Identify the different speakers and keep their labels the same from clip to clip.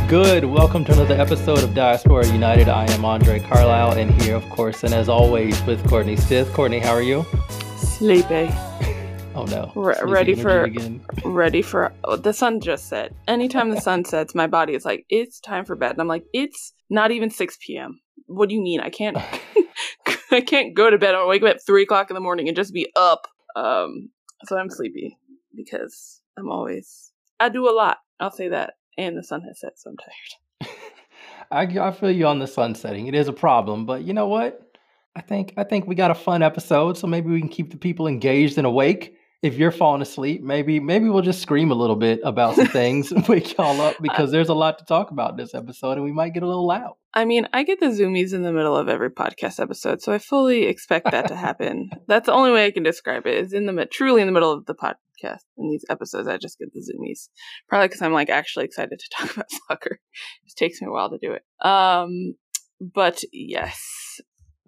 Speaker 1: Good. Welcome to another episode of Diaspora United. I am Andre Carlisle, and here, of course, and as always, with Courtney Stith. Courtney, how are you?
Speaker 2: Sleepy.
Speaker 1: Oh no.
Speaker 2: Ready for the sun just set. Anytime the sun sets, my body is like, it's time for bed. And I'm like, it's not even 6 p.m. What do you mean? I can't I can't go to bed. I'll wake up at 3 o'clock in the morning and just be up. So I'm sleepy because I do a lot. I'll say that. And the sun has set, so I'm tired.
Speaker 1: I feel you on the sun setting. It is a problem, but you know what? I think we got a fun episode, so maybe we can keep the people engaged and awake. If you're falling asleep, maybe we'll just scream a little bit about some things and wake y'all up because there's a lot to talk about in this episode, and we might get a little loud.
Speaker 2: I mean, I get the zoomies in the middle of every podcast episode, so I fully expect that to happen. That's the only way I can describe it, is truly in the middle of the podcast. In these episodes, I just get the zoomies. Probably because I'm like actually excited to talk about soccer. It just takes me a while to do it. But yes,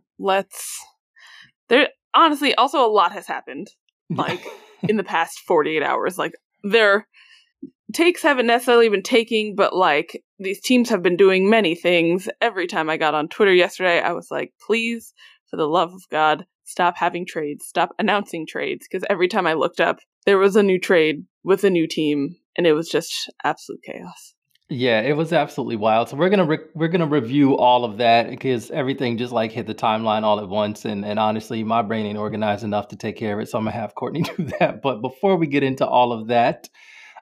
Speaker 2: honestly, also a lot has happened. Like in the past 48 hours, like their takes haven't necessarily been taking, but like these teams have been doing many things. Every time I got on Twitter yesterday, I was like, please, for the love of God, stop having trades, stop announcing trades. Because every time I looked up, there was a new trade with a new team, and it was just absolute chaos.
Speaker 1: Yeah, it was absolutely wild. So we're gonna review all of that because everything just like hit the timeline all at once, and honestly, my brain ain't organized enough to take care of it. So I'm gonna have Courtney do that. But before we get into all of that,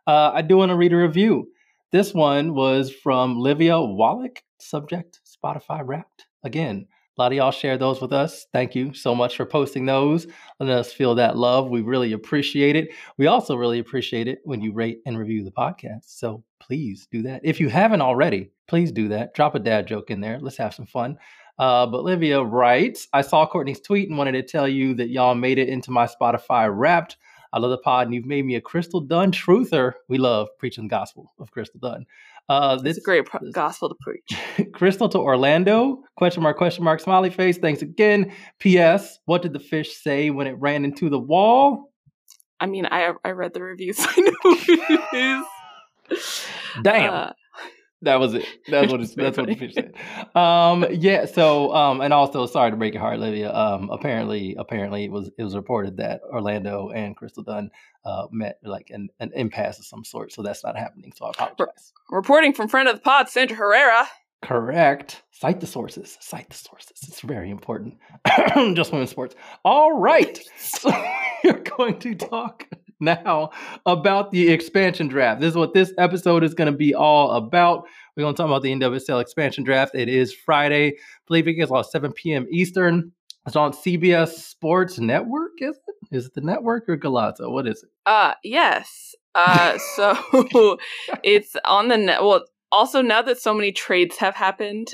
Speaker 1: I do want to read a review. This one was from Livia Wallach. Subject: Spotify Wrapped. Again, a lot of y'all share those with us. Thank you so much for posting those, letting us feel that love. We really appreciate it. We also really appreciate it when you rate and review the podcast. So please do that. If you haven't already, please do that. Drop a dad joke in there. Let's have some fun. But Livia writes, I saw Courtney's tweet and wanted to tell you that y'all made it into my Spotify Wrapped. I love the pod, and you've made me a Crystal Dunn truther. We love preaching the gospel of Crystal Dunn.
Speaker 2: It's a great gospel to preach.
Speaker 1: Crystal to Orlando, question mark, smiley face. Thanks again. P.S. What did the fish say when it ran into the wall?
Speaker 2: I mean, I read the reviews. I know what it is.
Speaker 1: Damn. That was it. That's what the fish said. Yeah. So, and also, sorry to break your heart, Livia. Apparently, it was reported that Orlando and Crystal Dunn met like an impasse of some sort. So that's not happening. So I apologize.
Speaker 2: Reporting from friend of the pod, Sandra Herrera.
Speaker 1: Correct. Cite the sources. It's very important. Just women's sports. All right. So we're going to talk now about the expansion draft. This is what this episode is going to be all about. We're going to talk about the NWSL expansion draft. It is Friday. I believe it is on 7 p.m. Eastern. It's on CBS Sports Network, is it? Is it the network or Golazo? What is it?
Speaker 2: Yes. So it's on the net. Well, also now that so many trades have happened,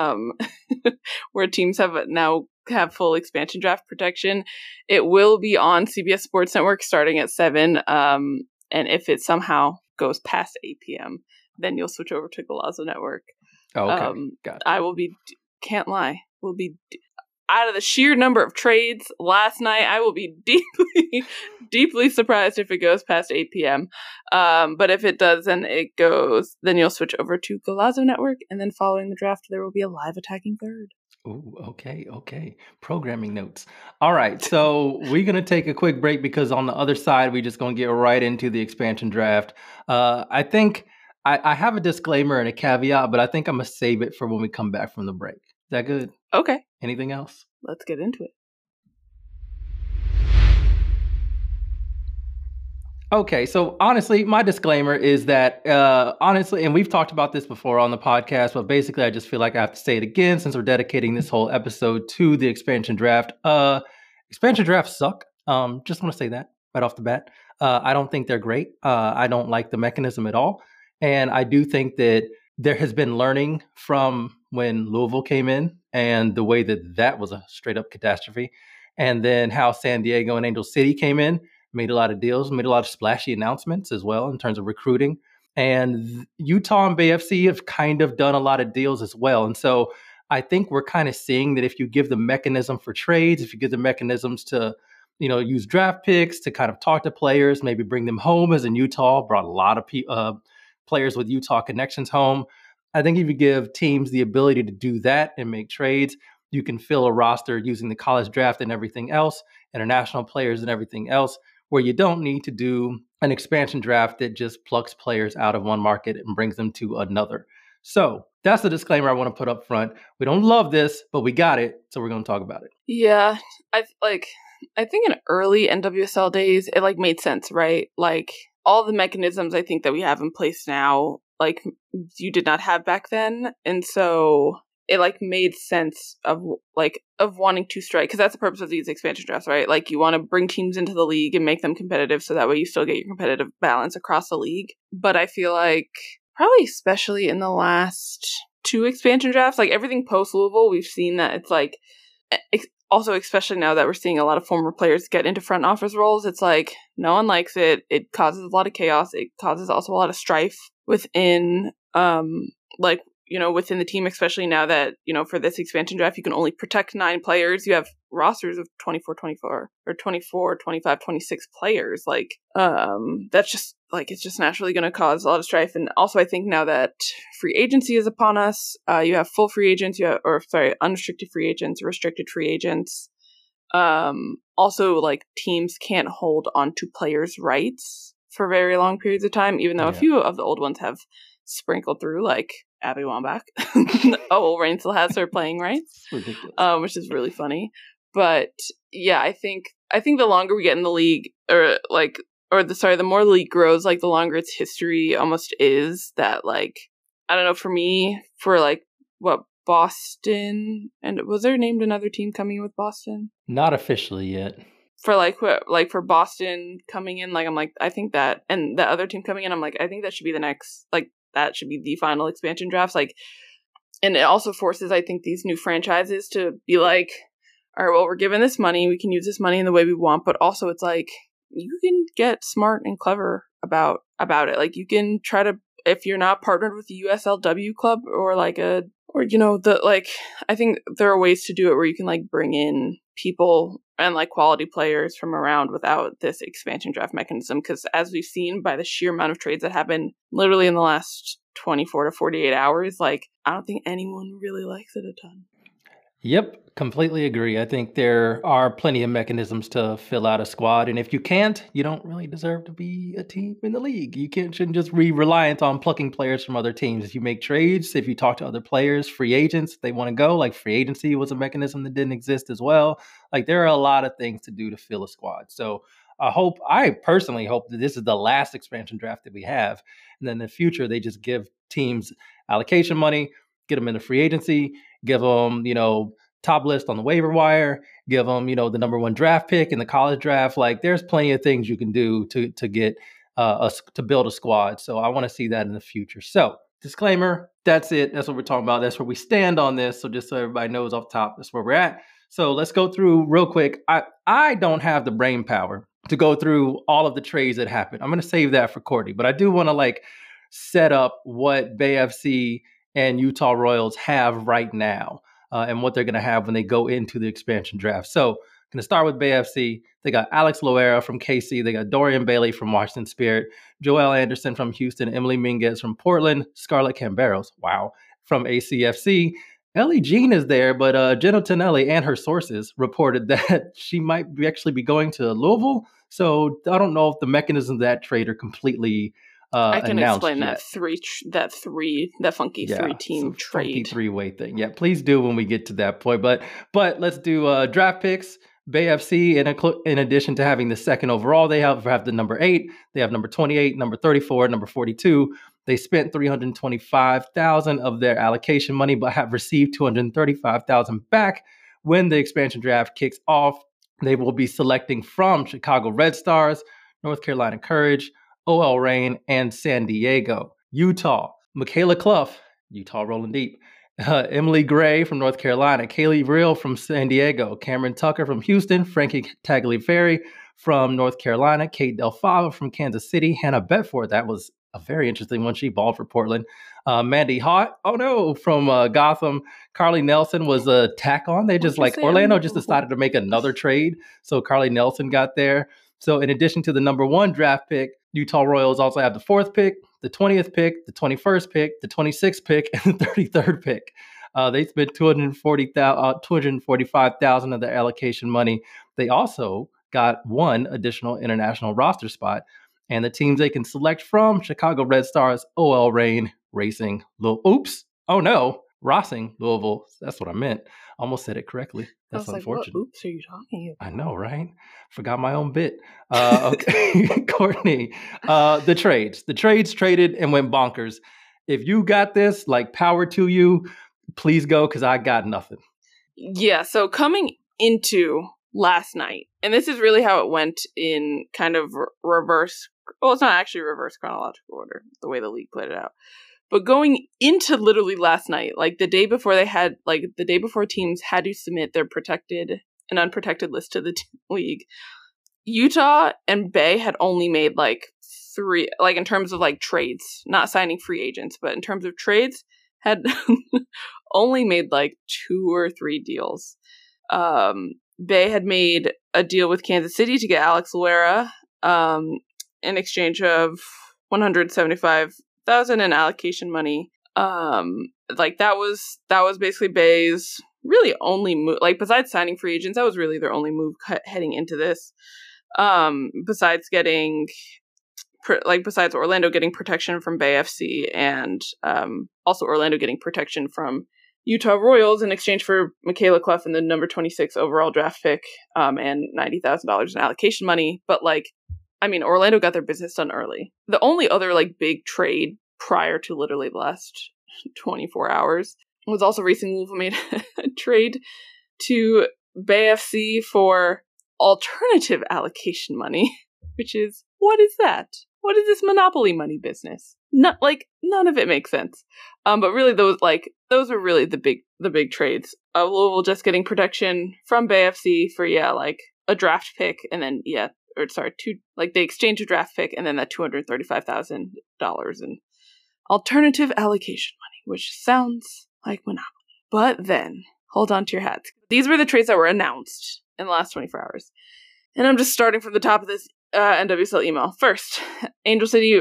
Speaker 2: where teams have full expansion draft protection, it will be on CBS Sports Network starting at 7. And if it somehow goes past 8 p.m., then you'll switch over to Golazo Network.
Speaker 1: Oh, okay. Gotcha.
Speaker 2: I can't lie, out of the sheer number of trades last night, I will be deeply, deeply surprised if it goes past 8 p.m. But if it does, then then you'll switch over to Golazo Network, and then following the draft, there will be a live attacking third.
Speaker 1: Ooh, okay. Programming notes. All right, so we're going to take a quick break because on the other side, we're just going to get right into the expansion draft. I think I have a disclaimer and a caveat, but I think I'm going to save it for when we come back from the break. Is that good?
Speaker 2: Okay.
Speaker 1: Anything else?
Speaker 2: Let's get into it.
Speaker 1: Okay, so honestly, my disclaimer is that, and we've talked about this before on the podcast, but basically I just feel like I have to say it again since we're dedicating this whole episode to the expansion draft. Expansion drafts suck. Just want to say that right off the bat. I don't think they're great. I don't like the mechanism at all. And I do think that there has been learning from when Louisville came in and the way that was a straight up catastrophe. And then how San Diego and Angel City came in, made a lot of deals, made a lot of splashy announcements as well in terms of recruiting. And Utah and Bay FC have kind of done a lot of deals as well. And so I think we're kind of seeing that if you give the mechanism for trades, if you give the mechanisms to, use draft picks to kind of talk to players, maybe bring them home, as in Utah brought a lot of players with Utah connections home. I think if you give teams the ability to do that and make trades, you can fill a roster using the college draft and everything else, international players and everything else, where you don't need to do an expansion draft that just plucks players out of one market and brings them to another. So that's the disclaimer I want to put up front. We don't love this, but we got it, so we're going to talk about it.
Speaker 2: Yeah, I think in early NWSL days, it like made sense, right? Like all the mechanisms I think that we have in place now, like you did not have back then, and so it like made sense of wanting to strike, because that's the purpose of these expansion drafts, right? Like you want to bring teams into the league and make them competitive, so that way you still get your competitive balance across the league. But I feel like probably especially in the last 2 expansion drafts, like everything post Louisville, we've seen that it's like, also especially now that we're seeing a lot of former players get into front office roles, it's like no one likes it. It causes a lot of chaos. It causes also a lot of strife within within the team, especially now that, for this expansion draft, you can only protect 9 players. You have rosters of 24, 25, 26 players. Like, that's just, like, it's just naturally going to cause a lot of strife. And also, I think now that free agency is upon us, you have full free agents, unrestricted free agents, restricted free agents. Also, like, teams can't hold on to players' rights for very long periods of time, even though a few of the old ones have sprinkled through, like Abby Wambach. Reign still has her playing rights, which is really funny. But yeah, I think the longer we get in the league, the more the league grows, like the longer its history almost is. That, like, I don't know, for me, for like what Boston, and was there named another team coming in with Boston?
Speaker 1: Not officially yet.
Speaker 2: For Boston coming in, like I'm like, I think that, and the other team coming in, I'm like, I think that should be the next, like, that should be the final expansion drafts. Like, and it also forces, I think, these new franchises to be like, all right, well, we're given this money, we can use this money in the way we want, but also it's like, you can get smart and clever about it. Like, you can try to, if you're not partnered with the USLW club or like I think there are ways to do it where you can like bring in people and like quality players from around without this expansion draft mechanism. Because as we've seen by the sheer amount of trades that happen literally in the last 24 to 48 hours, like, I don't think anyone really likes it a ton.
Speaker 1: Yep, completely agree. I think there are plenty of mechanisms to fill out a squad. And if you can't, you don't really deserve to be a team in the league. You shouldn't just be reliant on plucking players from other teams. If you make trades, if you talk to other players, free agents, they want to go, like free agency was a mechanism that didn't exist as well. Like, there are a lot of things to do to fill a squad. So I personally hope that this is the last expansion draft that we have. And then in the future, they just give teams allocation money, get them into free agency, give them, top list on the waiver wire, give them, the number 1 draft pick in the college draft. Like, there's plenty of things you can do to get to build a squad. So I want to see that in the future. So disclaimer, that's it. That's what we're talking about. That's where we stand on this. So just so everybody knows off top, that's where we're at. So let's go through real quick. I don't have the brain power to go through all of the trades that happened. I'm going to save that for Courtney, but I do want to set up what Bay FC and Utah Royals have right now, and what they're going to have when they go into the expansion draft. So I'm going to start with Bay FC. They got Alex Loera from KC. They got Dorian Bailey from Washington Spirit, Joelle Anderson from Houston, Emily Minguez from Portland, Scarlett Camberos, wow, from ACFC. Ellie Jean is there, but Jenna Tonelli and her sources reported that she might actually be going to Louisville. So I don't know if the mechanism of that trade are completely
Speaker 2: I can explain
Speaker 1: yet.
Speaker 2: that funky 3-team trade.
Speaker 1: Funky 3-way thing. Yeah, please do when we get to that point. But let's do draft picks. Bay FC, in addition to having the 2nd overall, they have the number 8. They have number 28, number 34, number 42. They spent $325,000 of their allocation money, but have received $235,000 back. When the expansion draft kicks off, they will be selecting from Chicago Red Stars, North Carolina Courage, OL Reign, and San Diego. Utah, Michaela Clough, Utah rolling deep. Emily Gray from North Carolina, Kaylee Real from San Diego, Cameron Tucker from Houston, Frankie Tagliaferri from North Carolina, Kate Del Fava from Kansas City, Hannah Bedford, that was a very interesting one, she balled for Portland. Mandy Hott, from Gotham. Carly Nelson was a tack on. They just Orlando just decided to make another trade, so Carly Nelson got there. So in addition to the number 1 draft pick, Utah Royals also have the 4th pick, the 20th pick, the 21st pick, the 26th pick, and the 33rd pick. They spent $245,000 of their allocation money. They also got one additional international roster spot. And the teams they can select from: Chicago Red Stars, OL Reign, Racing, Racing Louisville. That's what I meant. Almost said it correctly. That's unfortunate.
Speaker 2: What oops are you talking about?
Speaker 1: I know, right? Forgot my own bit. Okay, Courtney. The trades traded and went bonkers. If you got this, like, power to you. Please go, because I got nothing.
Speaker 2: Yeah, so coming into last night, and this is really how it went in kind of reverse. Well, it's not actually reverse chronological order, the way the league played it out. But going into literally last night, like the day before teams had to submit their protected and unprotected list to the league, Utah and Bay had only made like 3, like in terms of like trades, not signing free agents, but in terms of trades, had only made like 2 or 3 deals. Bay had made a deal with Kansas City to get Alex Loera in exchange of $175,000 in allocation money. Like that was basically Bay's really only move. Like besides signing free agents, that was really their only move heading into this. Besides Orlando getting protection from Bay FC and also Orlando getting protection from Utah Royals in exchange for Michaela Clough and the number 26 overall draft pick and $90,000 in allocation money. But Orlando got their business done early. The only other big trade prior to literally the last 24 hours was also Racing Louisville made a trade to Bay FC for alternative allocation money, which is, what is that? What is this monopoly money business? None of it makes sense. But really those are really the big trades. Louisville just getting protection from Bay FC for a draft pick, and then they exchange a draft pick and then that $235,000 in alternative allocation money, which sounds like monopoly. But then, hold on to your hats. These were the trades that were announced in the last 24 hours. And I'm just starting from the top of this NWSL email. First, Angel City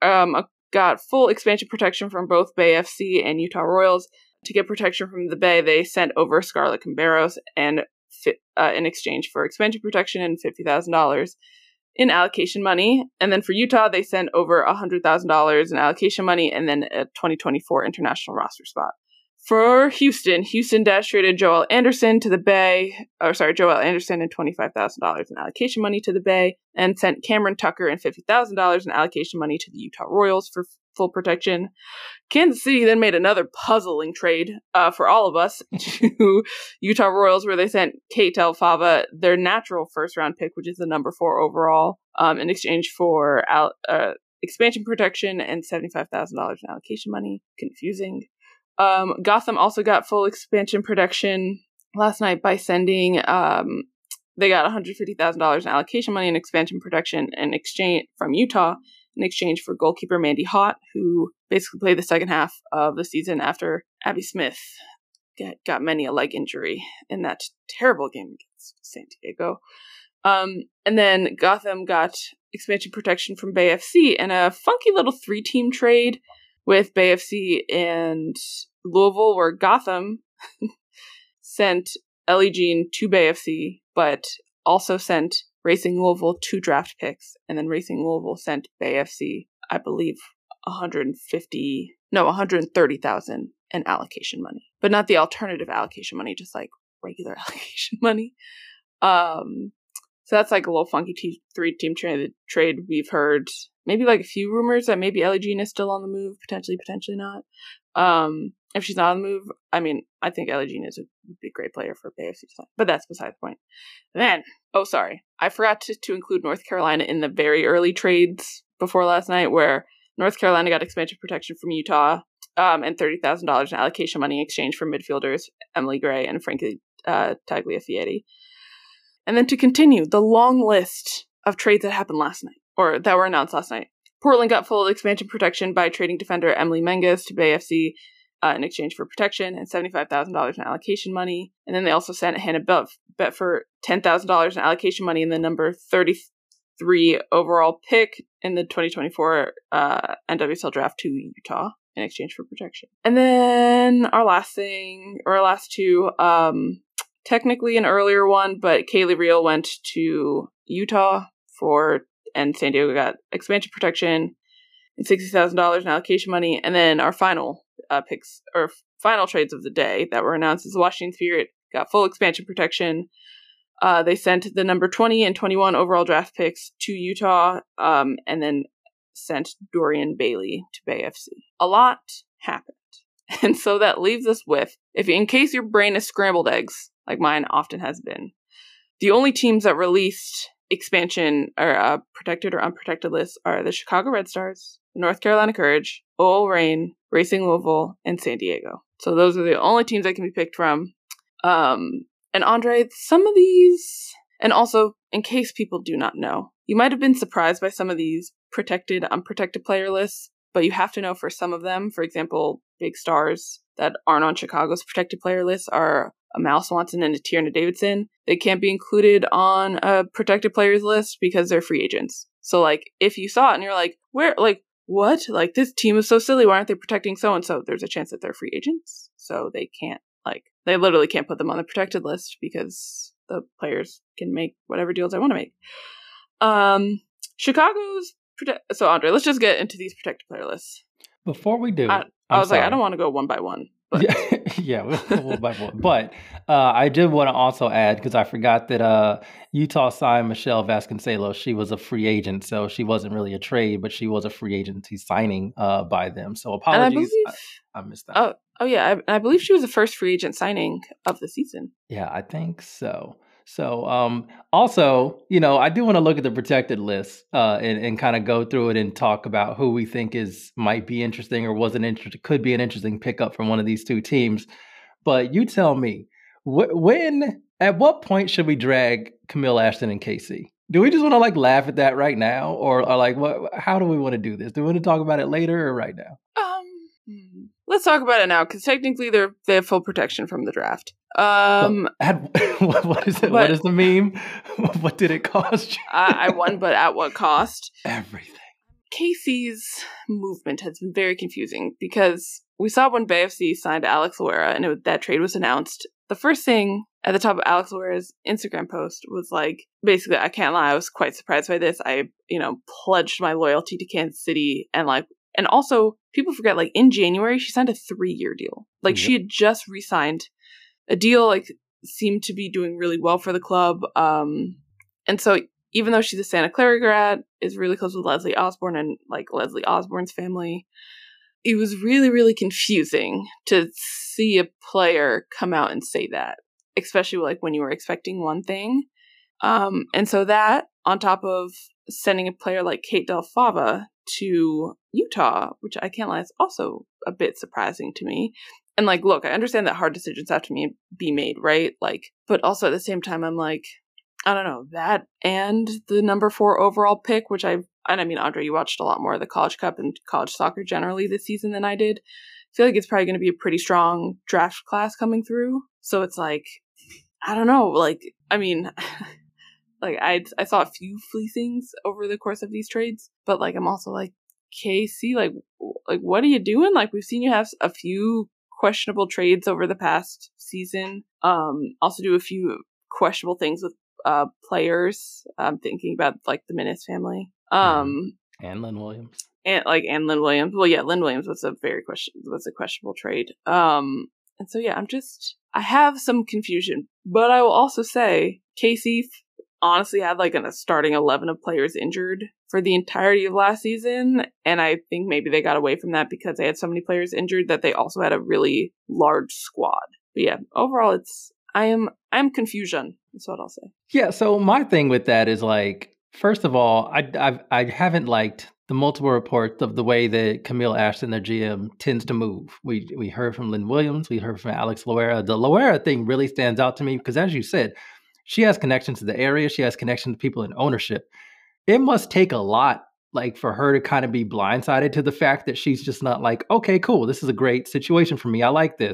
Speaker 2: got full expansion protection from both Bay FC and Utah Royals. To get protection from the Bay, they sent over Scarlett Camberos and in exchange for expansion protection and $50,000 in allocation money. And then for Utah, they sent over $100,000 in allocation money and then a 2024 international roster spot. For Houston traded Joelle Anderson to the Bay, Joelle Anderson and $25,000 in allocation money to the Bay, and sent Cameron Tucker and $50,000 in allocation money to the Utah Royals for full protection. Kansas City then made another puzzling trade for all of us to Utah Royals, where they sent Kate Delfava their natural first-round pick, which is the number 4 overall, in exchange for expansion protection and $75,000 in allocation money. Confusing. Gotham also got full expansion protection last night by sending, they got $150,000 in allocation money and expansion protection in exchange from Utah in exchange for goalkeeper Mandy Hott, who basically played the second half of the season after Abby Smith got many a leg injury in that terrible game against San Diego. And then Gotham got expansion protection from Bay FC and a funky little 3-team trade with Bay FC and Louisville, where Gotham sent Ellie Jean to Bay FC, but also sent Racing Louisville 2 draft picks, and then Racing Louisville sent Bay FC, I believe, $130,000 in allocation money, but not the alternative allocation money, just regular allocation money. So that's a little funky 3-team trade. We've heard maybe a few rumors that maybe Ellie Jean is still on the move, potentially not. If she's not on the move, I think Ellie Jean would be a great player for Bay FC, but that's beside the point. Then, I forgot to include North Carolina in the very early trades before last night, where North Carolina got expansion protection from Utah, and $30,000 in allocation money in exchange for midfielders Emily Gray and Frankie Tagliafieri. And then to continue the long list of trades that happened last night, or that were announced last night. Portland got full expansion protection by trading defender Emily Menges to Bay FC in exchange for protection and $75,000 in allocation money. And then they also sent Hannah Bet for $10,000 in allocation money and the number 30 3 overall pick in the 2024 NWSL draft to Utah in exchange for protection. And then our last two, technically an earlier one, but Kaylee Real went to Utah and San Diego got expansion protection and $60,000 in allocation money. And then our final picks, or final trades of the day that were announced, is the Washington Spirit got full expansion protection. They sent the number 20 and 21 overall draft picks to Utah, and then sent Dorian Bailey to Bay FC. A lot happened. And so that leaves us with, in case your brain is scrambled eggs, like mine often has been, the only teams that released expansion or protected or unprotected lists are the Chicago Red Stars, North Carolina Courage, OL Reign, Racing Louisville, and San Diego. So those are the only teams that can be picked from. And Andre, some of these, and also, in case people do not know, you might have been surprised by some of these protected, unprotected player lists, but you have to know for some of them, for example, big stars that aren't on Chicago's protected player list are a Mal Swanson and a Tierna Davidson. They can't be included on a protected players list because they're free agents. So, like, if you saw it and you're like, where, like, what? Like, this team is so silly. Why aren't they protecting so-and-so? There's a chance that they're free agents. So they can't, they literally can't put them on the protected list because the players can make whatever deals they want to make. So, Andre, let's just get into these protected player lists.
Speaker 1: Before we do,
Speaker 2: I was like, I don't want to go one by one. But.
Speaker 1: Yeah, one by one. But I did want to also add, because I forgot that Utah signed Michelle Vasconcelos. She was a free agent, so she wasn't really a trade, but she was a free agency signing by them. So apologies, I missed that.
Speaker 2: Oh yeah, I believe she was the first free agent signing of the season.
Speaker 1: Yeah, I think so. So also, I do want to look at the protected list and kind of go through it and talk about who we think might be interesting or could be an interesting pickup from one of these two teams. But you tell me, at what point should we drag Camille Ashton and KC? Do we just want to laugh at that right now, or what? How do we want to do this? Do we want to talk about it later or right now?
Speaker 2: Let's talk about it now, because technically they have full protection from the draft.
Speaker 1: What is it? What is the meme? What did it cost you?
Speaker 2: I won, but at what cost?
Speaker 1: Everything.
Speaker 2: KC's movement has been very confusing, because we saw when Bay FC signed Alex Loera and that trade was announced, the first thing at the top of Alex Loera's Instagram post was basically, I can't lie, I was quite surprised by this. I, pledged my loyalty to Kansas City, and also, people forget, in January, she signed a 3-year deal. Yep. She had just re-signed a deal, seemed to be doing really well for the club. And so, even though she's a Santa Clara grad, is really close with Leslie Osborne and, Leslie Osborne's family, it was really, really confusing to see a player come out and say that, especially, when you were expecting one thing. And so that, on top of sending a player like Kate Del Fava to Utah, which I can't lie, is also a bit surprising to me. And look, I understand that hard decisions have to be made, right? But also at the same time, I'm I don't know, that and the number 4 overall pick, which Andre, you watched a lot more of the College Cup and college soccer generally this season than I did. I feel like it's probably going to be a pretty strong draft class coming through. So it's I don't know, I saw a few fleecings over the course of these trades, but I'm also KC, what are you doing? We've seen you have a few questionable trades over the past season. Also do a few questionable things with players. I'm thinking about the Minnis family.
Speaker 1: And Lynn Williams.
Speaker 2: And Lynn Williams. Well, yeah, Lynn Williams was a questionable trade. And so yeah, I have some confusion, but I will also say KC honestly had a starting 11 of players injured for the entirety of last season, and I think maybe they got away from that because they had so many players injured that they also had a really large squad. But yeah, overall, I am confusion. That's what I'll say.
Speaker 1: Yeah. So my thing with that is first of all, I haven't liked the multiple reports of the way that Camille Ashton, their GM, tends to move. We heard from Lynn Williams, we heard from Alex Loera. The Loera thing really stands out to me because, as you said, she has connections to the area. She has connections to people in ownership. It must take a lot, for her to kind of be blindsided to the fact that she's just not okay, cool, this is a great situation for me. I like this.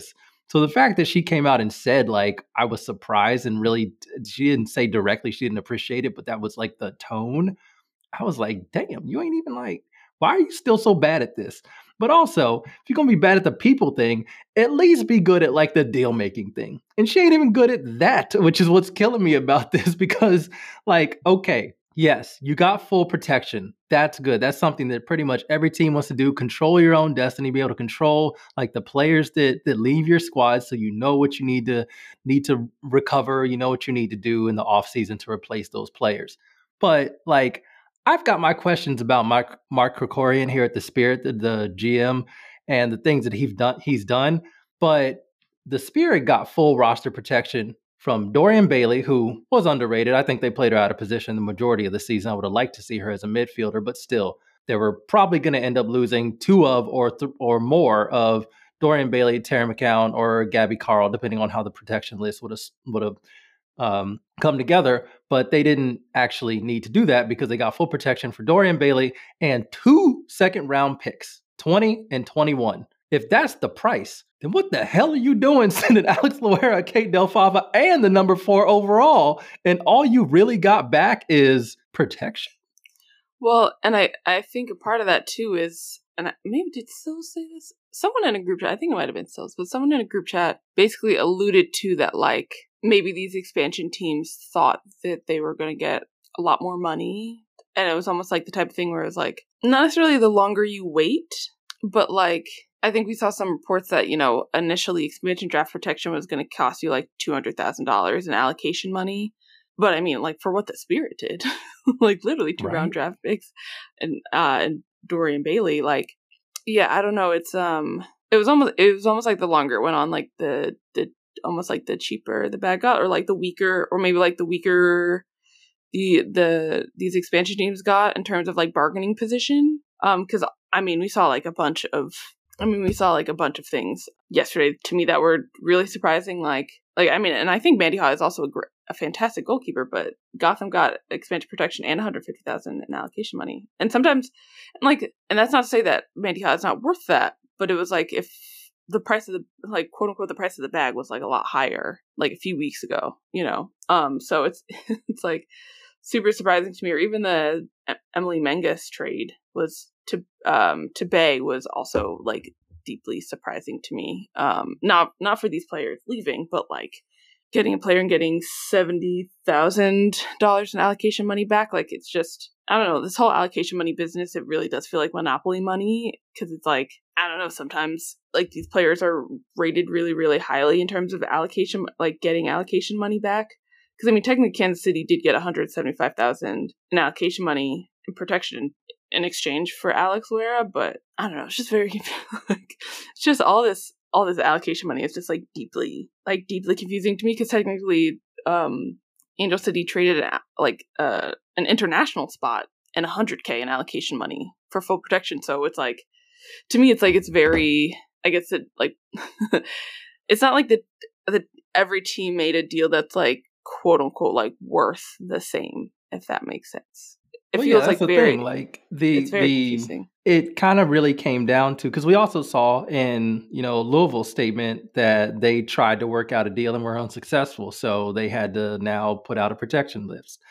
Speaker 1: So the fact that she came out and said, like, I was surprised and really, she didn't say directly she didn't appreciate it, but that was like the tone. I was like, damn, you ain't even like, why are you still so bad at this? But also, if you're going to be bad at the people thing, at least be good at like the deal making thing. And she ain't even good at that, which is what's killing me about this because, like, okay, yes, you got full protection. That's good. That's something that pretty much every team wants to do. Control your own destiny, be able to control like the players that leave your squad so you know what you need to recover, you know what you need to do in the offseason to replace those players. But like I've got my questions about Mark Krikorian here at the Spirit, the GM, and the things that he's done. But the Spirit got full roster protection from Dorian Bailey, who was underrated. I think they played her out of position the majority of the season. I would have liked to see her as a midfielder, but still, they were probably going to end up losing two of or more of Dorian Bailey, Terry McCown, or Gabby Carl, depending on how the protection list would have come together, but they didn't actually need to do that because they got full protection for Dorian Bailey and 2 second-round picks, 20 and 21. If that's the price, then what the hell are you doing sending Alex Loera, Kate Del Fava, and the number 4 overall, and all you really got back is protection?
Speaker 2: Well, and I think a part of that too is, and maybe did Sills say this? Someone in a group chat, I think it might have been Sills, but someone in a group chat basically alluded to that, like, maybe these expansion teams thought that they were going to get a lot more money. And it was almost like the type of thing where it was like, not necessarily the longer you wait, but like, I think we saw some reports that, you know, initially expansion draft protection was going to cost you like $200,000 in allocation money. But I mean, like, for what the Spirit did, like literally 2 round draft picks and Dorian Bailey, like, yeah, I don't know. It was almost like the longer it went on, like the almost like the cheaper the bag got, or like the weaker, or maybe like the weaker these expansion teams got in terms of like bargaining position. Because I mean, we saw a bunch of things yesterday to me that were really surprising. Like I mean, and I think Mandy Ha is also a fantastic goalkeeper, but Gotham got expansion protection and $150,000 in allocation money. And sometimes, and that's not to say that Mandy Ha is not worth that, but it was like if the price of the, like, quote unquote, the price of the bag was like a lot higher, like a few weeks ago, you know? So it's, it's like super surprising to me. Or even the Emily Menges trade was to Bay was also like deeply surprising to me. Not for these players leaving, but like getting a player and getting $70,000 in allocation money back. Like, it's just, I don't know, this whole allocation money business, it really does feel like monopoly money, because it's like, I don't know, sometimes like these players are rated really, really highly in terms of allocation, like getting allocation money back. Because I mean, technically Kansas City did get $175,000 in allocation money and protection in exchange for Alex Loera, but I don't know, it's just very like, it's just all this allocation money is just like deeply confusing to me, because technically Angel City traded an international spot and $100K in allocation money for full protection. So it's like, to me, it's like, it's very, I guess it like it's not like that every team made a deal that's like quote unquote like worth the same, if that makes sense. It feels like very
Speaker 1: thing. Like it's
Speaker 2: very confusing.
Speaker 1: It kind of really came down to, because we also saw in, you know, Louisville's statement that they tried to work out a deal and were unsuccessful, so they had to now put out a protection list,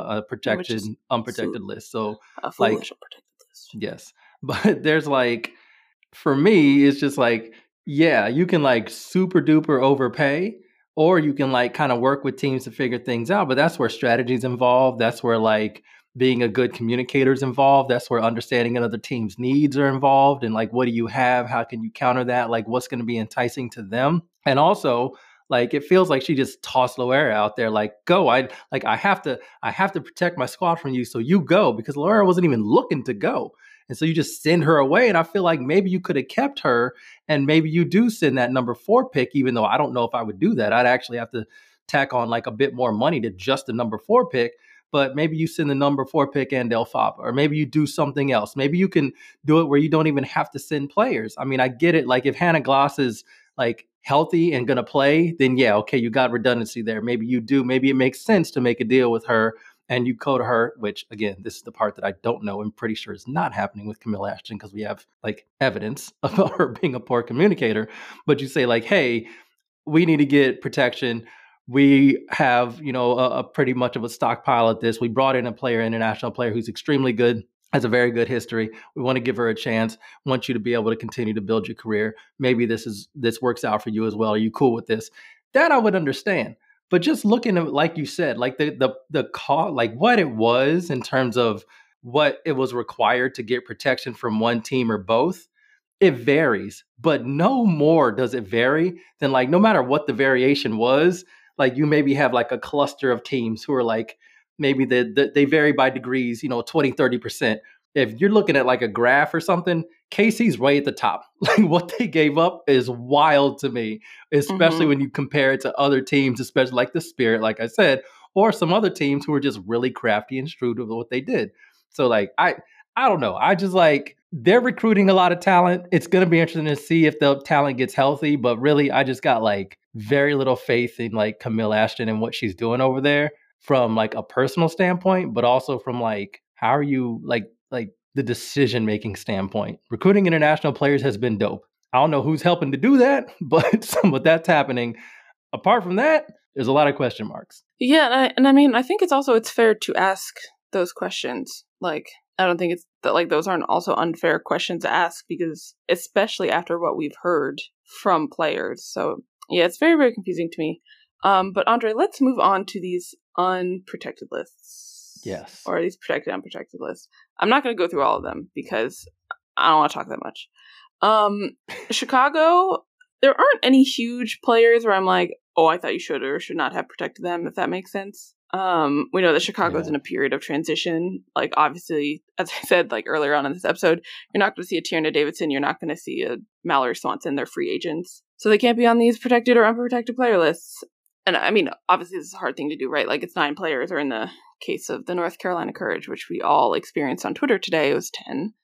Speaker 1: unprotected list. So
Speaker 2: a foolish unprotected list.
Speaker 1: Yes, but there's like, for me, it's just like, yeah, you can like super duper overpay, or you can like kind of work with teams to figure things out. But that's where strategy's involved. That's where like being a good communicator is involved. That's where understanding another team's needs are involved. And like, what do you have? How can you counter that? Like, what's going to be enticing to them? And also, like, it feels like she just tossed Loera out there, like, go. I have to protect my squad from you, so you go, because Loera wasn't even looking to go. And so you just send her away. And I feel like maybe you could have kept her, and maybe you do send that number 4 pick, even though I don't know if I would do that. I'd actually have to tack on like a bit more money to just the number 4 pick. But maybe you send the number 4 pick and Del Fava, or maybe you do something else. Maybe you can do it where you don't even have to send players. I mean, I get it. Like, if Hannah Gloss is like healthy and going to play, then yeah, okay, you got redundancy there. Maybe you do. Maybe it makes sense to make a deal with her and you go to her, which again, this is the part that I don't know. I'm pretty sure is not happening with Camille Ashton, because we have like evidence about her being a poor communicator. But you say like, hey, we need to get protection. We have, a pretty much of a stockpile at this. We brought in a player, international player, who's extremely good, has a very good history. We want to give her a chance. Want you to be able to continue to build your career. Maybe this works out for you as well. Are you cool with this? That I would understand. But just looking at, like you said, like the call, like what it was in terms of what it was required to get protection from one team or both, it varies. But no more does it vary than, like, no matter what the variation was, like you maybe have like a cluster of teams who are like, maybe they vary by degrees, 20, 30%. If you're looking at like a graph or something, KC's right at the top. Like what they gave up is wild to me, especially when you compare it to other teams, especially like the Spirit, like I said, or some other teams who are just really crafty and shrewd with what they did. So like, I don't know. I just like, they're recruiting a lot of talent. It's going to be interesting to see if the talent gets healthy, but really I just got like very little faith in like Camille Ashton and what she's doing over there from like a personal standpoint, but also from like, how are you like the decision making standpoint. Recruiting international players has been dope. I don't know who's helping to do that, but that's happening. Apart from that, there's a lot of question marks.
Speaker 2: Yeah, and I mean, I think it's fair to ask those questions. Like, I don't think it's that like those aren't also unfair questions to ask, because especially after what we've heard from players. So yeah, it's very, very confusing to me. But Andre, let's move on to these unprotected lists.
Speaker 1: Yes.
Speaker 2: Or these protected, unprotected lists. I'm not going to go through all of them because I don't want to talk that much. Chicago, there aren't any huge players where I'm like, oh, I thought you should or should not have protected them, if that makes sense. We know that Chicago's in a period of transition. Like, obviously, as I said, like earlier on in this episode, you're not going to see a Tierna Davidson. You're not going to see a Mallory Swanson. They're free agents. So they can't be on these protected or unprotected player lists. And I mean, obviously, this is a hard thing to do, right? Like, it's 9 players, or in the case of the North Carolina Courage, which we all experienced on Twitter today, it was 10.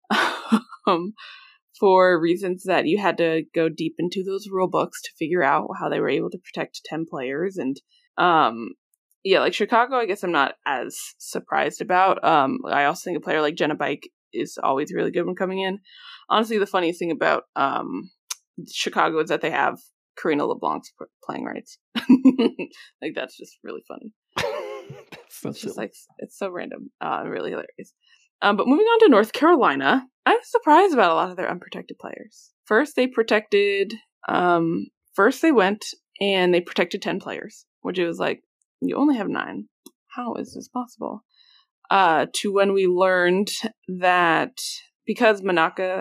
Speaker 2: For reasons that you had to go deep into those rule books to figure out how they were able to protect 10 players. And yeah, like Chicago, I guess I'm not as surprised about. I also think a player like Jenna Bike is always really good when coming in. Honestly, the funniest thing about Chicago is that they have Karina LeBlanc's playing rights. Like, that's just really funny. It's just like, it's so random, really hilarious. But moving on to North Carolina, I was surprised about a lot of their unprotected players. First, they went and they protected 10 players, which it was like, you only have 9. How is this possible? To when we learned that because Manaka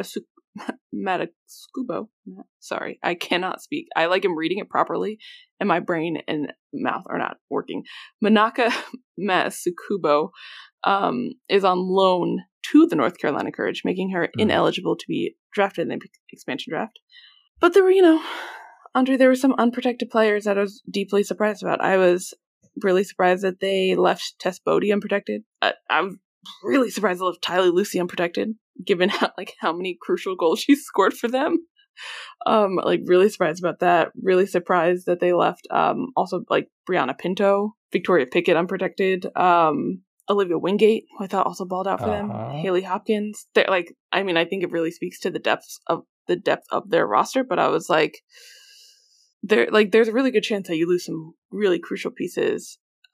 Speaker 2: Matascubo, sorry, I cannot speak. I am reading it properly, and my brain and mouth are not working. Manaka Matasukubo is on loan to the North Carolina Courage, making her ineligible to be drafted in the expansion draft. But there were, Andre, there were some unprotected players that I was deeply surprised about. I was really surprised that they left Tess Bodie unprotected. I'm really surprised they left Tylee Lucy unprotected, given how many crucial goals she scored for them. Really surprised about that. Really surprised that they left also Brianna Pinto, Victoria Pickett unprotected, Olivia Wingate, who I thought also balled out for them, Haley Hopkins. They're I think it really speaks to the depth of their roster, but I was like, there's a really good chance that you lose some really crucial pieces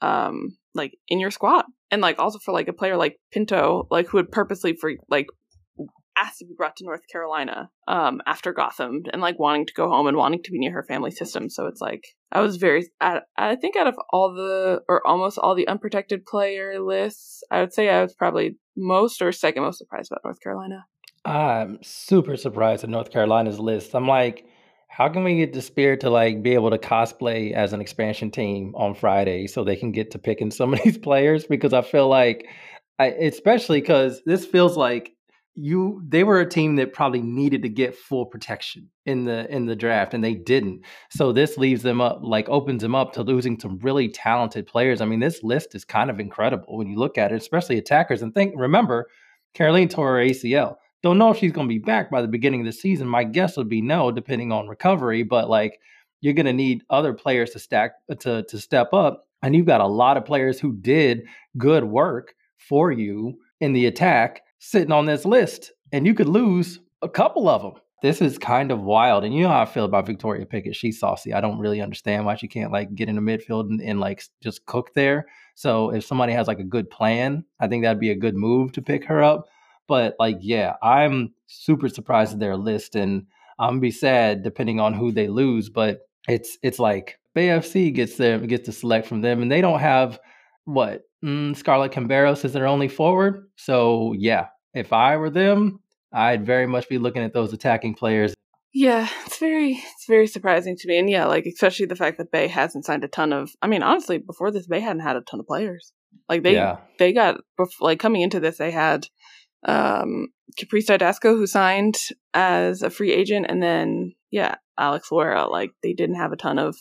Speaker 2: in your squad. And also for a player like Pinto, who would purposely asked to be brought to North Carolina after Gotham, and wanting to go home and wanting to be near her family system. So it's I was I think out of almost all the unprotected player lists, I would say I was probably most or second most surprised about North Carolina.
Speaker 1: I'm super surprised at North Carolina's list. I'm like, how can we get the Spirit to be able to cosplay as an expansion team on Friday so they can get to picking some of these players? Because I feel especially because this feels like they were a team that probably needed to get full protection in the draft, and they didn't. So this leaves them up, opens them up to losing some really talented players. I mean, this list is kind of incredible when you look at it, especially attackers. And remember, Caroline tore her ACL. Don't know if she's going to be back by the beginning of the season. My guess would be no, depending on recovery. But you're going to need other players to step up, and you've got a lot of players who did good work for you in the attack sitting on this list, and you could lose a couple of them. this is kind of wild. And you know how I feel about Victoria Pickett. She's saucy. I don't really understand why she can't like get in the midfield and like just cook there. So if somebody has like a good plan, I think that'd be a good move to pick her up. But like, yeah, I'm super surprised at their list, and I'm gonna be sad depending on who they lose. But it's like BFC gets to select from them, and they don't have what Scarlett Camberos is their only forward. So yeah, if I were them, I'd very much be looking at those attacking players.
Speaker 2: Yeah, it's very surprising to me. And yeah, like especially the fact that Bay hasn't signed a ton of, I mean, honestly, before this, Bay hadn't had a ton of players. Like they got, like coming into this, they had Caprice Dydasco, who signed as a free agent, and then yeah, Alex Loera. Like they didn't have a ton of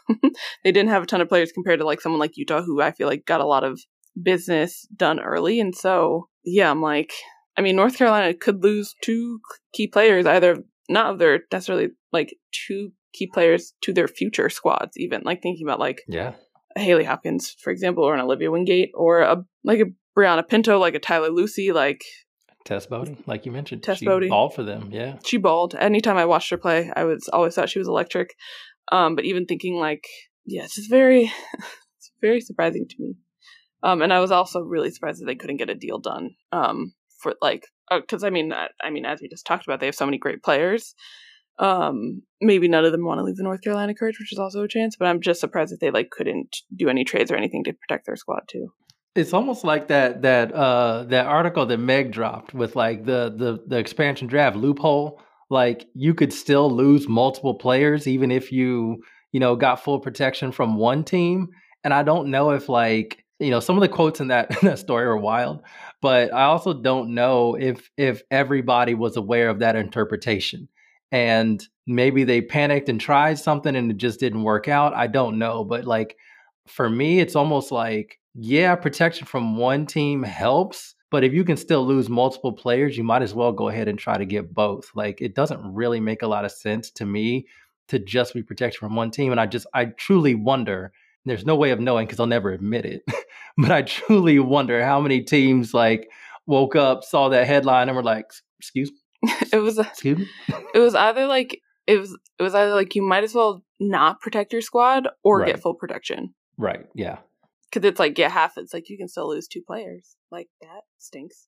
Speaker 2: players compared to like someone like Utah, who I feel like got a lot of business done early. And so yeah, I'm like, I mean, North Carolina could lose two key players, either not of their necessarily like two key players to their future squads, even like thinking about like a Haley Hopkins, for example, or an Olivia Wingate, or a Brianna Pinto, like a Tyler Lucy, like
Speaker 1: Tess Bodie, like you mentioned.
Speaker 2: Tess Bodie
Speaker 1: balled for them, yeah.
Speaker 2: She balled. Anytime I watched her play, I always thought she was electric. But even thinking like, yeah, it's just it's very surprising to me. And I was also really surprised that they couldn't get a deal done. For like, because I mean, as we just talked about, they have so many great players. Maybe none of them want to leave the North Carolina Courage, which is also a chance. But I'm just surprised that they like couldn't do any trades or anything to protect their squad too.
Speaker 1: It's almost like that article that Meg dropped with like the expansion draft loophole. Like you could still lose multiple players even if you got full protection from one team. And I don't know if like, some of the quotes in that story are wild, but I also don't know if everybody was aware of that interpretation. And maybe they panicked and tried something and it just didn't work out. I don't know. But like for me, it's almost like, yeah, protection from one team helps, but if you can still lose multiple players, you might as well go ahead and try to get both. Like it doesn't really make a lot of sense to me to just be protected from one team. And I truly wonder, there's no way of knowing because I'll never admit it, but I truly wonder how many teams like woke up, saw that headline and were like, excuse me?
Speaker 2: Excuse me? It was either like you might as well not protect your squad or get full protection.
Speaker 1: Right. Yeah.
Speaker 2: Because it's like, it's like you can still lose two players. Like, that stinks.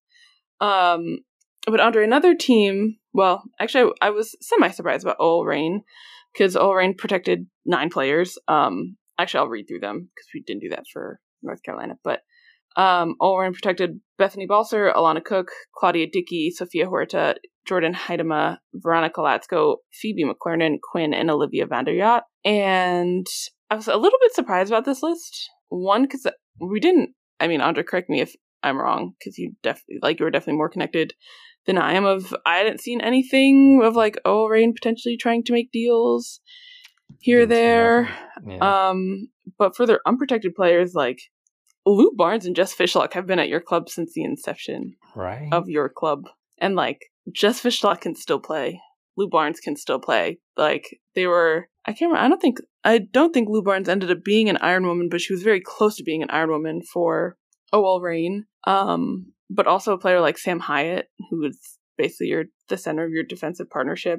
Speaker 2: But under another team, well, actually, I was semi-surprised about OL Reign, because OL Reign protected 9 players. Actually, I'll read through them, because we didn't do that for North Carolina. But OL Reign protected Bethany Balser, Alana Cook, Claudia Dickey, Sophia Huerta, Jordan Heidema, Veronica Latsko, Phoebe McClernand, Quinn, and Olivia Vanderyacht. And I was a little bit surprised about this list. One, because we didn't, Andre, correct me if I'm wrong, because you were definitely more connected than I am. I hadn't seen anything of like OL Reign potentially trying to make deals here or there. Yeah. But for their unprotected players, like Lou Barnes and Jess Fishlock have been at your club since the inception of your club. And like Jess Fishlock can still play. Lou Barnes can still play. Like they were, I can't remember. I don't think Lou Barnes ended up being an Iron Woman, but she was very close to being an Iron Woman for OL Reign. But also a player like Sam Hyatt, who is basically the center of your defensive partnership,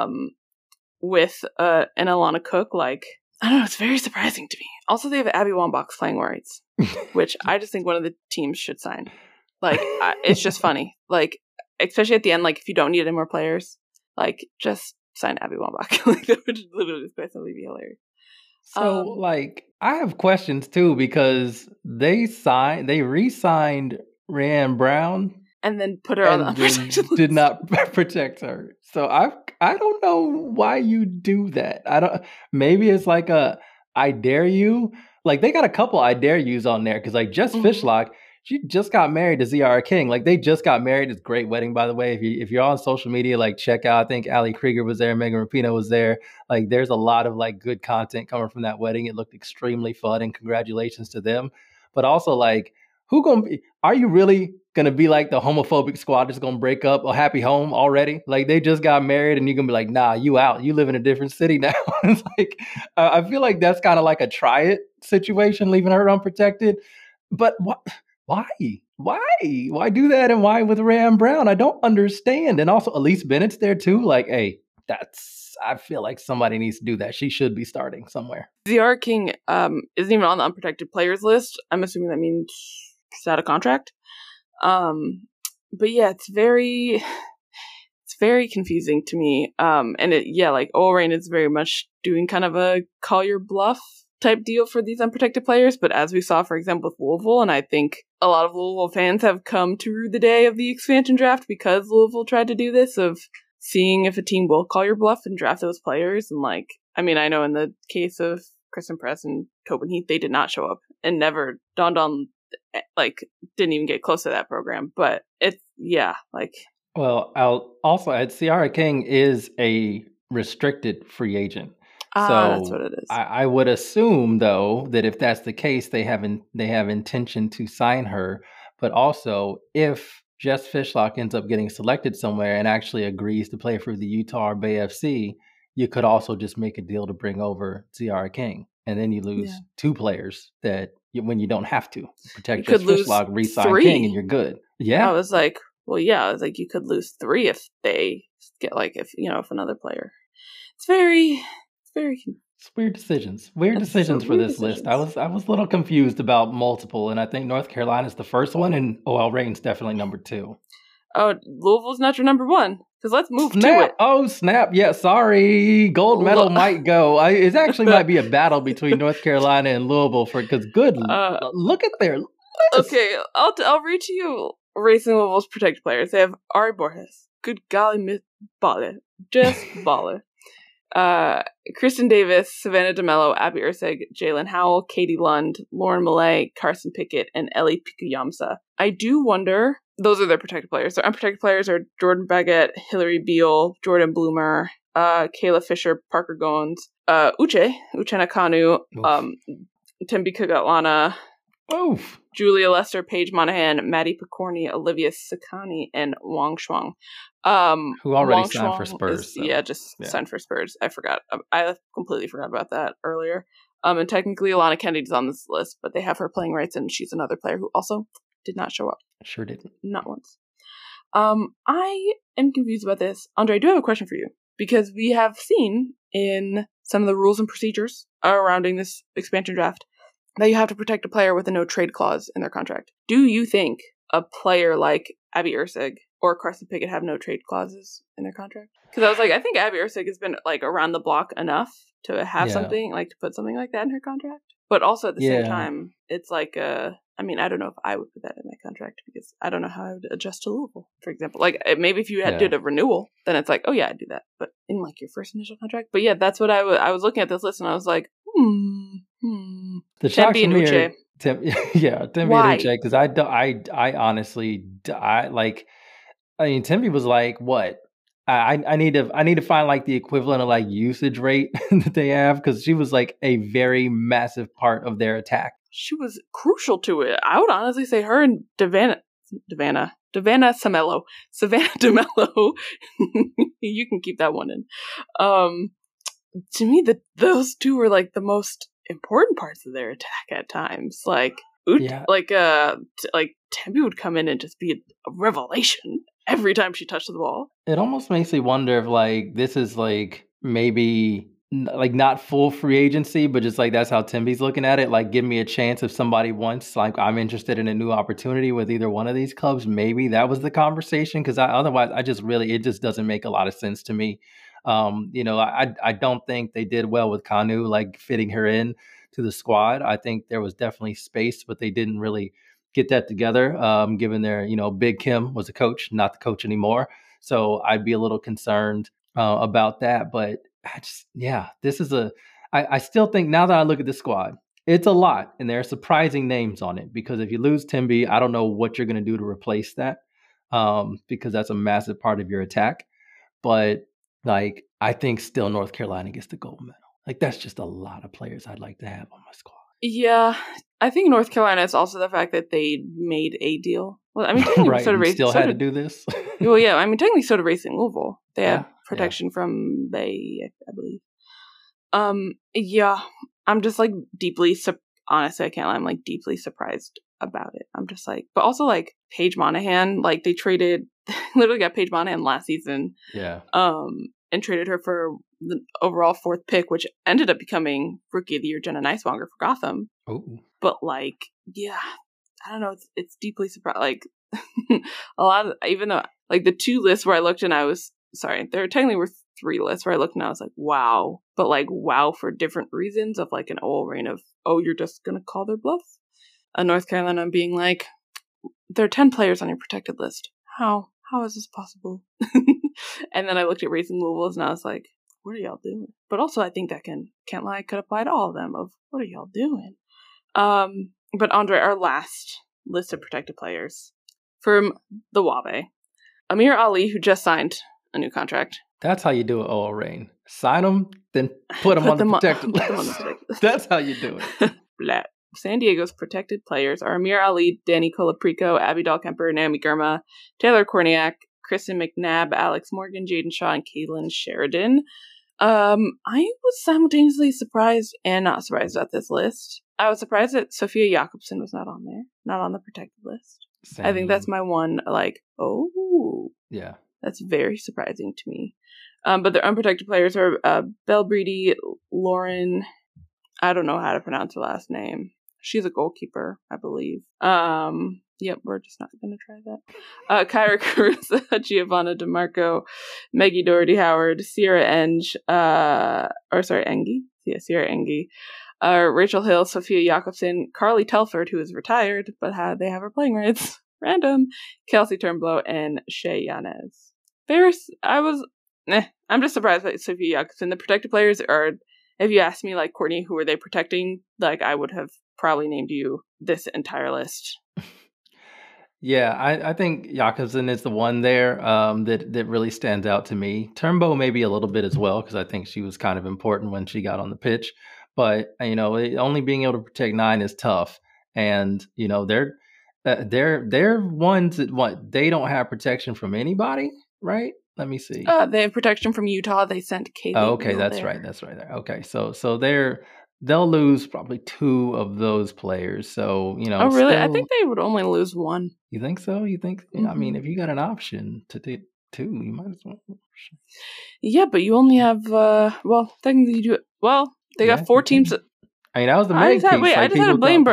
Speaker 2: with an Alana Cook. Like, I don't know, it's very surprising to me. Also, they have Abby Wambach's playing rights, which I just think one of the teams should sign. Like, it's just funny. Like, especially at the end, like if you don't need any more players, like just sign Abby Wambach. Like that would literally basically be hilarious.
Speaker 1: So like I have questions too, because they re-signed Rhiannon Brown
Speaker 2: and then put her on the unprotected list.
Speaker 1: Did not protect her. So I don't know why you do that. Maybe it's like a I dare you. Like they got a couple I dare yous on there, because like Jess Fishlock, she just got married to Ziara King. Like they just got married. It's a great wedding, by the way. If you're on social media, like check out. I think Ali Krieger was there, Megan Rapinoe was there. Like there's a lot of like good content coming from that wedding. It looked extremely fun, and congratulations to them. But also like, are you really gonna be like the homophobic squad that's gonna break up a happy home already? Like they just got married and you're gonna be like, nah, you out. You live in a different city now. It's like I feel like that's kind of like a try it situation, leaving her unprotected. But what? Why? Why? Why do that? And why with Ram Brown? I don't understand. And also, Elise Bennett's there too. Like, hey, I feel like somebody needs to do that. She should be starting somewhere.
Speaker 2: Ziyara King isn't even on the unprotected players list. I'm assuming that means she's out of contract. But yeah, it's very confusing to me. And like O'Reilly is very much doing kind of a call your bluff type deal for these unprotected players. But as we saw, for example, with Louisville, and I think a lot of Louisville fans have come to rue the day of the expansion draft because Louisville tried to do this, of seeing if a team will call your bluff and draft those players. And like, I mean, I know in the case of Kristen Press and Tobin Heath, they did not show up and never dawned on, like, didn't even get close to that program. But it's, yeah, like.
Speaker 1: Well, I'll also add Ziyara King is a restricted free agent. So
Speaker 2: that's what it is.
Speaker 1: I would assume, though, that if that's the case, they have intention to sign her. But also, if Jess Fishlock ends up getting selected somewhere and actually agrees to play for the Utah or Bay FC, you could also just make a deal to bring over Ziyara King. And then you lose two players when you don't have to. Protect Jess Fishlock, re-sign King, and you're good. Yeah.
Speaker 2: I was like, you could lose 3 if they get, like, if another player. It's
Speaker 1: weird decisions. Weird decisions for this list. I was a little confused about multiple, and I think North Carolina's the first one, and OL Reign's definitely number 2.
Speaker 2: Oh, Louisville's not your number 1. Because let's move to it.
Speaker 1: Oh, snap. Yeah, sorry. Gold medal might go. It actually might be a battle between North Carolina and Louisville because look at their list.
Speaker 2: Okay, I'll read to you Racing Louisville's protected players. They have Ari Borges. Good golly, Miss Baller. Just baller. Kristen Davis, Savannah DeMello, Abby Ursig, Jalen Howell, Katie Lund, Lauren Millay, Carson Pickett, and Ellie Pikuyamsa. I do wonder, those are their protected players. Their unprotected players are Jordan Baggett, Hillary Beal, Jordan Bloomer, Kayla Fisher, Parker Goins, Uchenna Kanu, Tembi Kagatlana, Julia Lester, Paige Monahan, Maddie Picorni, Olivia Sakani, and Wang Shuang.
Speaker 1: Who already signed for Spurs.
Speaker 2: Signed for Spurs. I forgot. I completely forgot about that earlier. And technically Alana Kennedy's on this list, but they have her playing rights, and she's another player who also did not show up.
Speaker 1: Sure didn't.
Speaker 2: Not once. I am confused about this. Andre, I do have a question for you, because we have seen in some of the rules and procedures surrounding this expansion draft that you have to protect a player with a no trade clause in their contract. Do you think a player like Abby Ursig or Carson Pickett have no trade clauses in their contract? Because I was like, I think Abby Ursig has been like around the block enough to have something, like to put something like that in her contract. But also at the same time, it's like I mean, I don't know if I would put that in my contract, because I don't know how I would adjust to Louisville, for example. Like, maybe if you did a renewal, then it's like, oh yeah, I'd do that. But in like your first initial contract. But yeah, that's what I was looking at this list, and I was like,
Speaker 1: The shock
Speaker 2: Tembi and Uche.
Speaker 1: Tembi and Uche, because I honestly, Tembi was like, what? I need to find like the equivalent of like usage rate that they have, because she was like a very massive part of their attack.
Speaker 2: She was crucial to it. I would honestly say her and Savannah DeMello. You can keep that one in. To me, those two were like the most important parts of their attack at times. Like, Tembi would come in and just be a revelation every time she touched the ball.
Speaker 1: It almost makes me wonder if like this is like maybe like not full free agency, but just like that's how Tembi's looking at it. Like, give me a chance if somebody wants, like, I'm interested in a new opportunity with either one of these clubs. Maybe that was the conversation, because otherwise it just doesn't make a lot of sense to me. I don't think they did well with Kanu, like fitting her in to the squad. I think there was definitely space, but they didn't really get that together, given their, Big Kim was a coach, not the coach anymore. So I'd be a little concerned about that. But I still think, now that I look at the squad, it's a lot, and there are surprising names on it, because if you lose Tembi, I don't know what you're going to do to replace that, because that's a massive part of your attack. But like, I think still North Carolina gets the gold medal. Like, that's just a lot of players I'd like to have on my squad.
Speaker 2: Yeah, I think North Carolina is also the fact that they made a deal. Well, I mean,
Speaker 1: right, had to do this.
Speaker 2: Well, yeah, I mean, technically, so did Racing Louisville. They had protection from Bay, I believe. I'm just like honestly, I can't lie, I'm like deeply surprised about it. I'm just like, but also like Paige Monahan, like they literally got Paige Monahan last season.
Speaker 1: Yeah.
Speaker 2: And traded her for the overall 4th pick, which ended up becoming Rookie of the Year Jenna Nighswonger for Gotham.
Speaker 1: Ooh.
Speaker 2: But like, yeah, I don't know. It's deeply surprised. Like a lot of, even though like the 2 lists where I looked and there technically were 3 lists where I looked and I was like, wow, but like wow for different reasons of like an old reign of, oh, you're just gonna call their bluff. North Carolina being like, there are 10 players on your protected list. How is this possible? And then I looked at Racing Louisville's and I was like, what are y'all doing? But also I think that can't lie, could apply to all of them of what are y'all doing? But Andre, our last list of protected players from the Wabe, Amir Ali, who just signed a new contract.
Speaker 1: That's how you do it, OL Reign. Sign them, then put them on the protected list. That's how you do it.
Speaker 2: Blah. San Diego's protected players are Amir Ali, Danny Colaprico, Abby Dahlkemper, Naomi Girma, Taylor Korniak, Kristen McNabb, Alex Morgan, Jaden Shaw, and Caitlin Sheridan. I was simultaneously surprised and not surprised about this list. I was surprised that Sophia Jakobsen was not on there, not on the protected list. Same. I think that's my one, like, oh.
Speaker 1: Yeah.
Speaker 2: That's very surprising to me. But the unprotected players are Belle Breedy, Lauren, I don't know how to pronounce her last name. She's a goalkeeper, I believe. Yep, we're just not going to try that. Kyra Caruso, Giovanna DeMarco, Maggie Doherty Howard, Sierra Engie. Yeah, Sierra Engie. Rachel Hill, Sophia Jakobsen, Carly Telford, who is retired, but they have her playing rights. Random. Kelsey Turnblow, and Shay Yanez. I'm just surprised by Sophia Jakobsen. The protected players are, if you asked me, like, Courtney, who are they protecting? Like, I would have probably named you this entire list.
Speaker 1: Yeah, I think Jakobsen is the one there that really stands out to me. Turnbow maybe a little bit as well, because I think she was kind of important when she got on the pitch. But, only being able to protect 9 is tough. And, they're ones that they don't have protection from anybody, right? Let me see.
Speaker 2: They have protection from Utah. They sent Kaylee.
Speaker 1: Oh, okay, that's right. Okay, so they'll lose probably 2 of those players. So
Speaker 2: Oh, really? I think they would only lose 1.
Speaker 1: You think so? You think? Mm-hmm. I mean, if you got an option to do 2, you might as well.
Speaker 2: Yeah, but you only have technically you do it. Well, they got 4 teams.
Speaker 1: I mean, that was the main piece.
Speaker 2: I just had a brain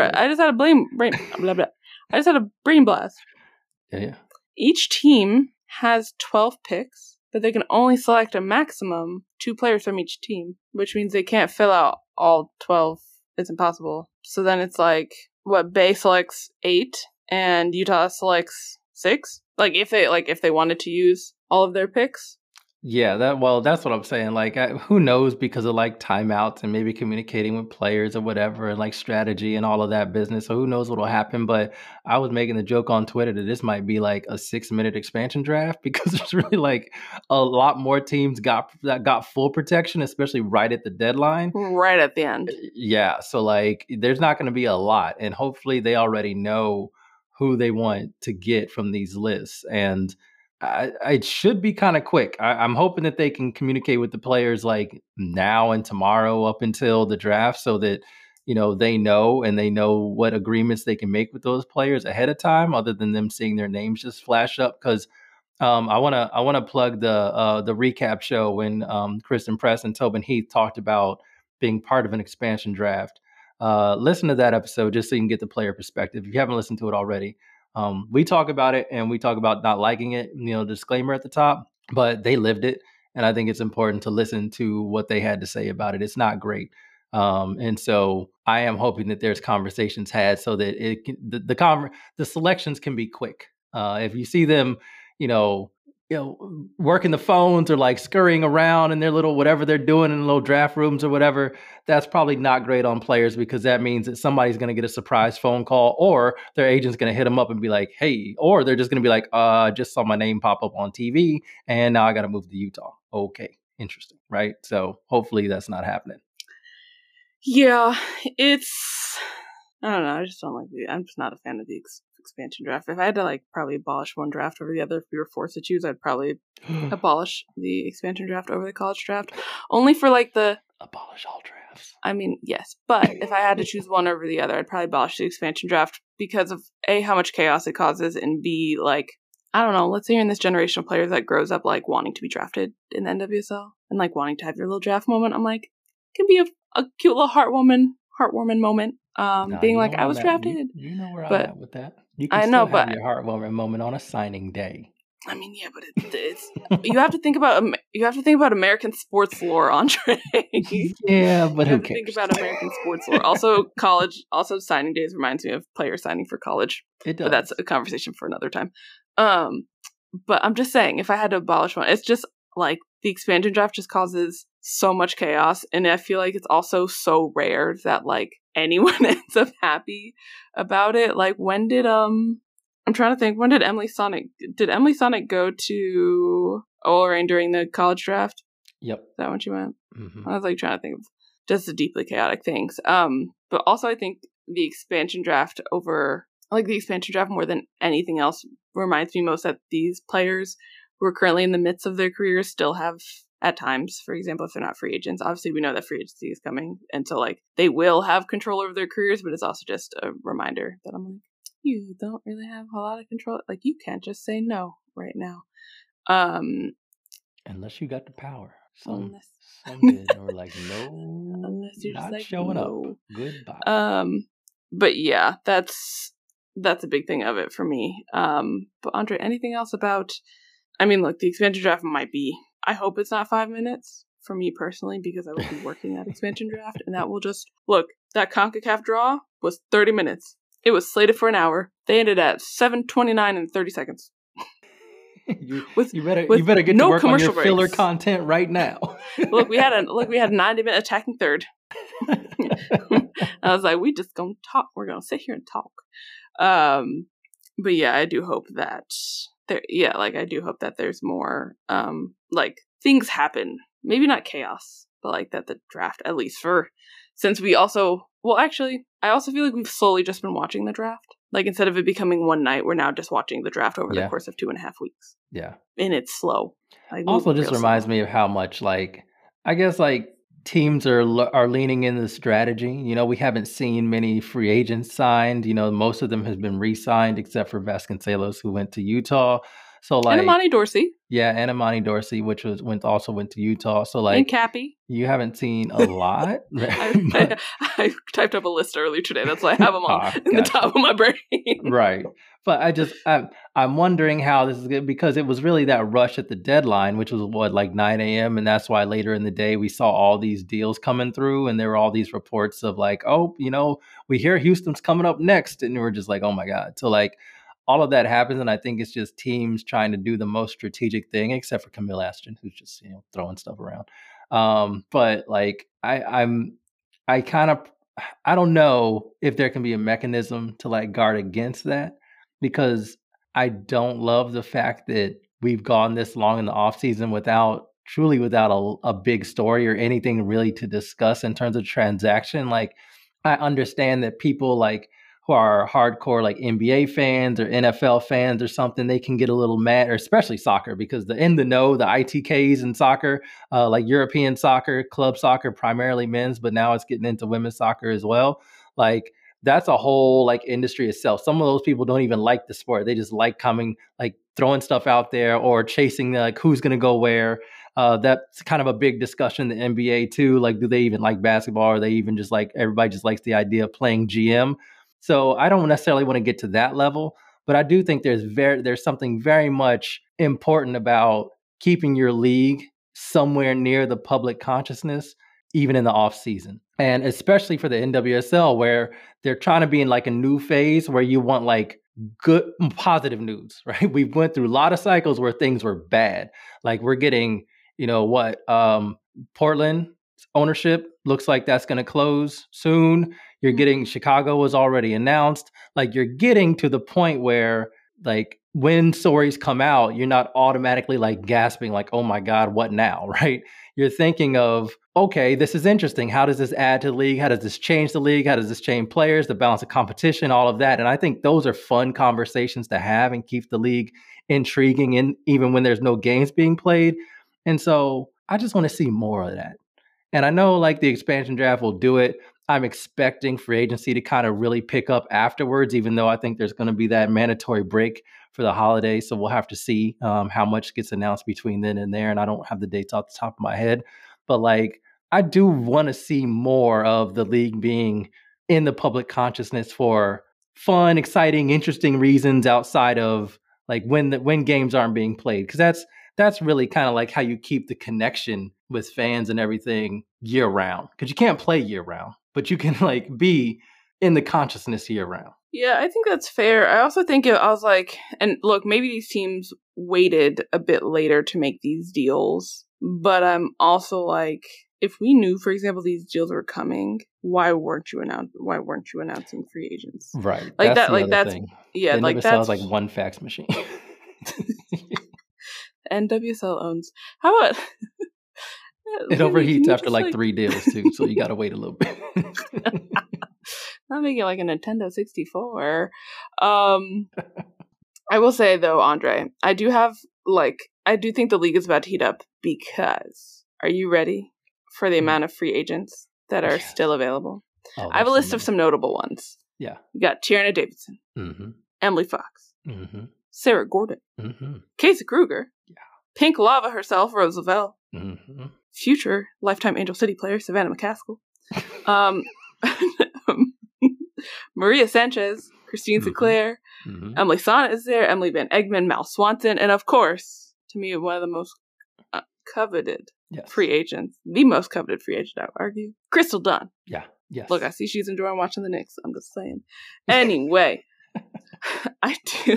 Speaker 2: blast.
Speaker 1: Yeah.
Speaker 2: Each team has 12 picks, but they can only select a maximum 2 players from each team, which means they can't fill out all 12. It's impossible. So then it's like, Bay selects 8 and Utah selects 6? Like if they wanted to use all of their picks?
Speaker 1: Yeah, that's what I'm saying. Like, who knows, because of like timeouts and maybe communicating with players or whatever, and like strategy and all of that business. So who knows what will happen? But I was making the joke on Twitter that this might be like a 6-minute expansion draft, because there's really like a lot more teams got full protection, especially right at the deadline,
Speaker 2: right at the end.
Speaker 1: Yeah, so like there's not going to be a lot, and hopefully they already know who they want to get from these lists, and it should be kind of quick. I'm hoping that they can communicate with the players like now and tomorrow up until the draft, so that they know what agreements they can make with those players ahead of time, other than them seeing their names just flash up. Because I want to plug the recap show when Kristen Press and Tobin Heath talked about being part of an expansion draft. Listen to that episode just so you can get the player perspective if you haven't listened to it already. We talk about it, and we talk about not liking it, disclaimer at the top, but they lived it. And I think it's important to listen to what they had to say about it. It's not great. And so I am hoping that there's conversations had so that the selections can be quick. If you see them, working the phones or like scurrying around in their little whatever they're doing in little draft rooms or whatever, that's probably not great on players, because that means that somebody's going to get a surprise phone call, or their agent's going to hit them up and be like, hey, or they're just going to be like, just saw my name pop up on TV and now I got to move to Utah. Okay, interesting, right? So hopefully that's not happening.
Speaker 2: Yeah, I don't know. I just don't like I'm just not a fan of the expansion draft. If I had to like probably abolish one draft over the other, if we were forced to choose, I'd probably abolish the expansion draft over the college draft. Only for like
Speaker 1: abolish all drafts.
Speaker 2: I mean, yes, but if I had to choose one over the other, I'd probably abolish the expansion draft because of A, how much chaos it causes, and B, like, I don't know, let's say you're in this generation of players that grows up like wanting to be drafted in the NWSL and like wanting to have your little draft moment. I'm like, it can be a cute little heartwarming moment. Being like, I was drafted.
Speaker 1: You know where I'm at with that. You can
Speaker 2: I
Speaker 1: still
Speaker 2: know,
Speaker 1: have
Speaker 2: but
Speaker 1: your heartwarming moment on a signing day.
Speaker 2: I mean, yeah, but it's you have to think about American sports lore, Andre.
Speaker 1: Yeah, but
Speaker 2: you
Speaker 1: who
Speaker 2: have to
Speaker 1: cares?
Speaker 2: think about American sports lore. Also, signing days reminds me of players signing for college.
Speaker 1: It does.
Speaker 2: But that's a conversation for another time. But I'm just saying, if I had to abolish one, it's just like the expansion draft just causes so much chaos, and I feel like it's also so rare that like anyone ends up happy about it. Like, when did I'm trying to think, when did Emily Sonic go to OL during the college draft?
Speaker 1: Yep.
Speaker 2: Is that when she went?
Speaker 1: Mm-hmm.
Speaker 2: I was like trying to think of just the deeply chaotic things. But also I think the expansion draft more than anything else reminds me most that these players who are currently in the midst of their careers still have at times, for example, if they're not free agents. Obviously, we know that free agency is coming, and so like they will have control over their careers, but it's also just a reminder that I'm like, you don't really have a lot of control. Like, you can't just say no right now.
Speaker 1: Unless you got the power. Some
Speaker 2: Unless
Speaker 1: did, or like, no,
Speaker 2: unless you're
Speaker 1: not
Speaker 2: just like,
Speaker 1: showing
Speaker 2: no.
Speaker 1: up. Goodbye.
Speaker 2: But yeah, that's a big thing of it for me. But Andre, anything else about? I mean, look, the expansion draft might be. I hope it's not 5 minutes for me personally, because I will be working that expansion draft, and that will just look. That CONCACAF draw was 30 minutes. It was slated for an hour. They ended at 7:29 and 30 seconds.
Speaker 1: You better get to work on your filler content right now.
Speaker 2: Look, we had a 90-minute attacking third. I was like, we just gonna talk. We're gonna sit here and talk. But yeah, I do hope that I do hope that there's more like things happen. Maybe not chaos, but like that the draft, at least since we also, well, actually, I also feel like we've slowly just been watching the draft. Like, instead of it becoming one night, we're now just watching the draft over the course of 2.5 weeks.
Speaker 1: Yeah.
Speaker 2: And it's slow. Like,
Speaker 1: also just reminds me of how much, like, I guess, like, teams are leaning into the strategy. You know, we haven't seen many free agents signed. You know, most of them has been re-signed except for Vasconcelos, who went to Utah. So, like,
Speaker 2: and Amani Dorsey.
Speaker 1: Yeah, and Amani Dorsey, which also went to Utah. So, like,
Speaker 2: and Cappy.
Speaker 1: You haven't seen a lot.
Speaker 2: I typed up a list earlier today. That's why I have them all in the top of my brain.
Speaker 1: Right. But I'm wondering how this is good, because it was really that rush at the deadline, which was like 9 a.m. And that's why later in the day we saw all these deals coming through, and there were all these reports of like, oh, you know, we hear Houston's coming up next, and we're just like, oh my God. So like all of that happens, and I think it's just teams trying to do the most strategic thing, except for Camille Ashton, who's just, you know, throwing stuff around. But like I don't know if there can be a mechanism to like guard against that, because I don't love the fact that we've gone this long in the off season without a big story or anything really to discuss in terms of transaction. Like, I understand that people like who are hardcore like NBA fans or NFL fans or something, they can get a little mad, or especially soccer, because the ITKs in soccer, like European soccer, club soccer, primarily men's, but now it's getting into women's soccer as well. Like, that's a whole like industry itself. Some of those people don't even like the sport. They just like coming, like throwing stuff out there or chasing like who's going to go where. That's kind of a big discussion in the NBA too. Like, do they even like basketball? Or are they even just like, everybody just likes the idea of playing GM? So I don't necessarily want to get to that level, but I do think there's something very much important about keeping your league somewhere near the public consciousness, even in the off season. And especially for the NWSL, where they're trying to be in like a new phase where you want like good, positive news, right? We've went through a lot of cycles where things were bad. Like, we're getting, you know what, Portland ownership looks like that's going to close soon. You're getting, Chicago was already announced. Like, you're getting to the point where like when stories come out, you're not automatically like gasping like, oh my God, what now? Right? You're thinking of, okay, this is interesting. How does this add to the league? How does this change the league? How does this change players, the balance of competition, all of that? And I think those are fun conversations to have and keep the league intriguing, and even when there's no games being played. And so I just want to see more of that. And I know like the expansion draft will do it. I'm expecting free agency to kind of really pick up afterwards, even though I think there's going to be that mandatory break for the holiday. So we'll have to see how much gets announced between then and there. And I don't have the dates off the top of my head. But like, I do want to see more of the league being in the public consciousness for fun, exciting, interesting reasons outside of like when games aren't being played. Because that's really kind of like how you keep the connection with fans and everything year round. Because you can't play year round, but you can like be in the consciousness year round.
Speaker 2: Yeah, I think that's fair. I also think I was like, and look, maybe these teams waited a bit later to make these deals, but I'm also like, if we knew, for example, these deals were coming, why weren't you announcing free agents?
Speaker 1: Right.
Speaker 2: Like
Speaker 1: that's
Speaker 2: that. Like that's
Speaker 1: thing.
Speaker 2: yeah.
Speaker 1: They
Speaker 2: like
Speaker 1: never
Speaker 2: that's
Speaker 1: sell like one fax machine.
Speaker 2: and WSL owns. How about
Speaker 1: it overheats after like 3 deals too, so you got to wait a little bit.
Speaker 2: Not making like a Nintendo 64. I will say though, Andre, I do think the league is about to heat up because are you ready for the amount of free agents that are still available? I have a list of some notable ones.
Speaker 1: Yeah.
Speaker 2: We got Tierna Davidson, Emily Fox, Sarah Gordon, Casey Kruger, Pink Lava herself, Rose Lavelle, future Lifetime Angel City player Savannah McCaskill, Maria Sanchez, Christine Sinclair, Emily Sonnet is there, Emily Van Egmond, Mal Swanson, and of course, to me, one of the most coveted free agents, the most coveted free agent, I would argue, Crystal Dunn.
Speaker 1: Yeah, yes.
Speaker 2: Look, I see she's enjoying watching the Knicks. I'm just saying. Anyway, I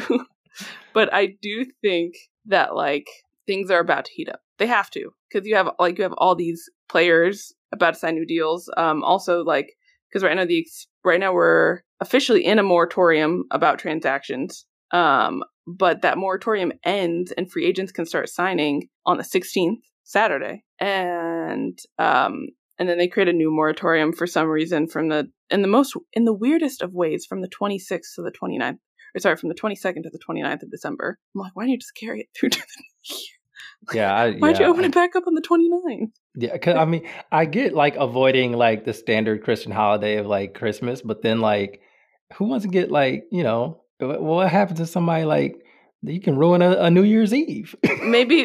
Speaker 2: do think that like things are about to heat up. They have to, because you have all these players about to sign new deals. Also, like, because right now we're officially in a moratorium about transactions. But that moratorium ends and free agents can start signing on the 16th, Saturday, and then they create a new moratorium for some reason in the weirdest of ways from the 26th to the 29th. From the 22nd to the 29th of December. I'm like, why don't you just carry it through to the new year?
Speaker 1: Yeah.
Speaker 2: Why'd you open it back up on the 29th?
Speaker 1: Yeah, because I mean, I get like avoiding like the standard Christian holiday of like Christmas, but then like, who wants to get like, what happens to somebody like you can ruin a New Year's Eve?
Speaker 2: maybe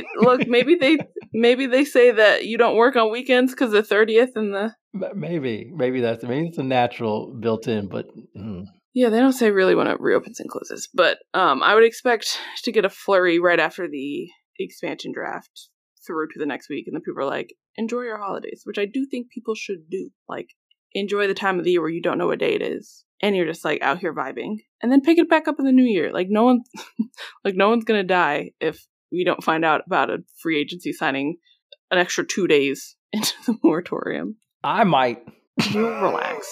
Speaker 2: they say that you don't work on weekends because the 30th and the
Speaker 1: maybe it's a natural built in, but.
Speaker 2: Yeah, they don't say really when it reopens and closes, but I would expect to get a flurry right after the expansion draft through to the next week, and then people are like, enjoy your holidays, which I do think people should do. Like, enjoy the time of the year where you don't know what day it is, and you're just like out here vibing, and then pick it back up in the new year. Like no one's gonna die if we don't find out about a free agency signing an extra 2 days into the moratorium.
Speaker 1: I might.
Speaker 2: You'll relax.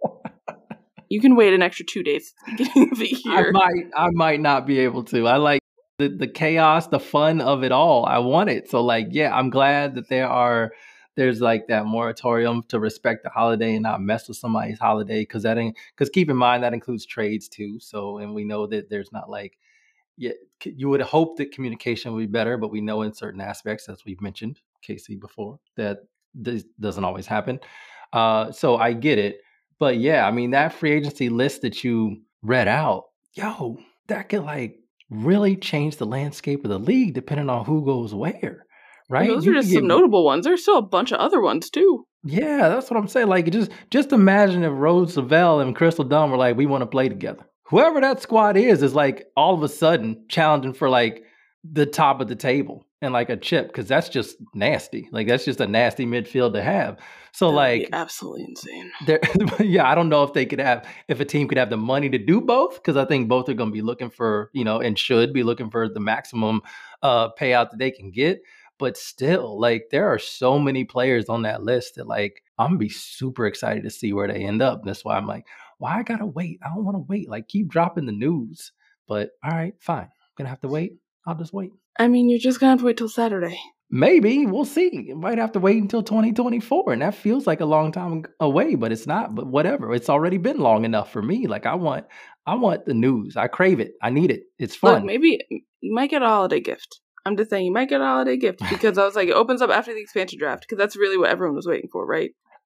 Speaker 2: You can wait an extra 2 days at the beginning of the year.
Speaker 1: I might not be able to. I like the chaos, the fun of it all. I want it. So like, yeah, I'm glad that there's like that moratorium to respect the holiday and not mess with somebody's holiday. Because keep in mind that includes trades too. So, and we know that there's not like, yeah, you would hope that communication would be better, but we know in certain aspects, as we've mentioned, Casey, before, that this doesn't always happen. So I get it. But yeah, I mean, that free agency list that you read out, that could like really change the landscape of the league depending on who goes where, right?
Speaker 2: Those are just some notable ones. There's still a bunch of other ones too.
Speaker 1: Yeah, that's what I'm saying. Like, just imagine if Rose Lavelle and Crystal Dunn were like, we want to play together. Whoever that squad is like all of a sudden challenging for like the top of the table and like a chip, because that's just nasty. Like that's just a nasty midfield to have. So
Speaker 2: that'd
Speaker 1: like
Speaker 2: be absolutely insane.
Speaker 1: Yeah, I don't know if a team could have the money to do both, because I think both are going to be looking for, and should be looking for the maximum payout that they can get. But still, like there are so many players on that list that like I'm gonna be super excited to see where they end up. And that's why I'm like, why I gotta wait? I don't want to wait. Like keep dropping the news. But all right, fine. I'm gonna have to wait. I'll just wait.
Speaker 2: I mean, you're just gonna have to wait till Saturday.
Speaker 1: Maybe. We'll see. Might have to wait until 2024. And that feels like a long time away, but it's not. But whatever. It's already been long enough for me. Like I want the news. I crave it. I need it. It's fun.
Speaker 2: Look, maybe you might get a holiday gift. I'm just saying you might get a holiday gift, because I was like, it opens up after the expansion draft, because that's really what everyone was waiting for, right?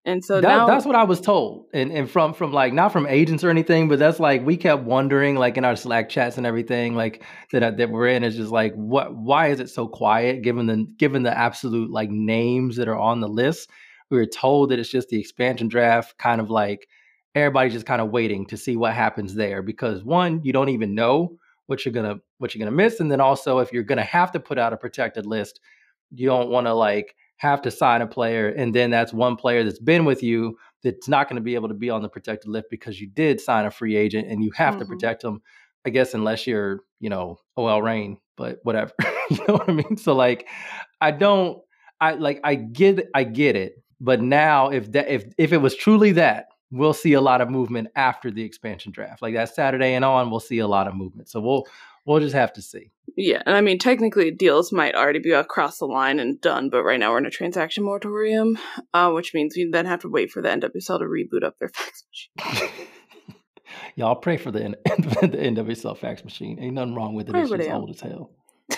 Speaker 2: And so now
Speaker 1: that's what I was told. And from like, not from agents or anything, but that's like, we kept wondering, like in our Slack chats and everything, like that we're in, is just like, why is it so quiet given the absolute like names that are on the list? We were told that it's just the expansion draft, kind of like everybody's just kind of waiting to see what happens there, because one, you don't even know what you're gonna miss, and then also if you're gonna have to put out a protected list, you don't want to like have to sign a player, and then that's one player that's been with you that's not going to be able to be on the protected list because you did sign a free agent and you have to protect them, I guess, unless you're, OL Reign, but whatever. You know what I mean? So like, I get it. But now if it was truly that, we'll see a lot of movement after the expansion draft. Like that Saturday and on, we'll see a lot of movement. So we'll just have to see.
Speaker 2: Yeah, and I mean, technically, deals might already be across the line and done, but right now we're in a transaction moratorium, which means we then have to wait for the NWSL to reboot up their fax machine.
Speaker 1: Y'all pray for the NWSL fax machine. Ain't nothing wrong with it. It's just old as hell.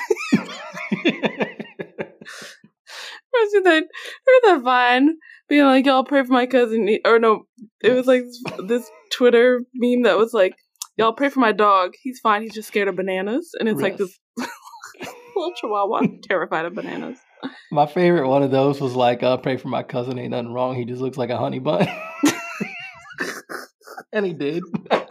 Speaker 2: Remember that Vine being like, y'all pray for my cousin, or no, it was like this Twitter meme that was like, y'all pray for my dog, he's fine, he's just scared of bananas. And it's like this little chihuahua terrified of bananas.
Speaker 1: My favorite one of those was like, pray for my cousin, ain't nothing wrong, he just looks like a honey bun. And he did.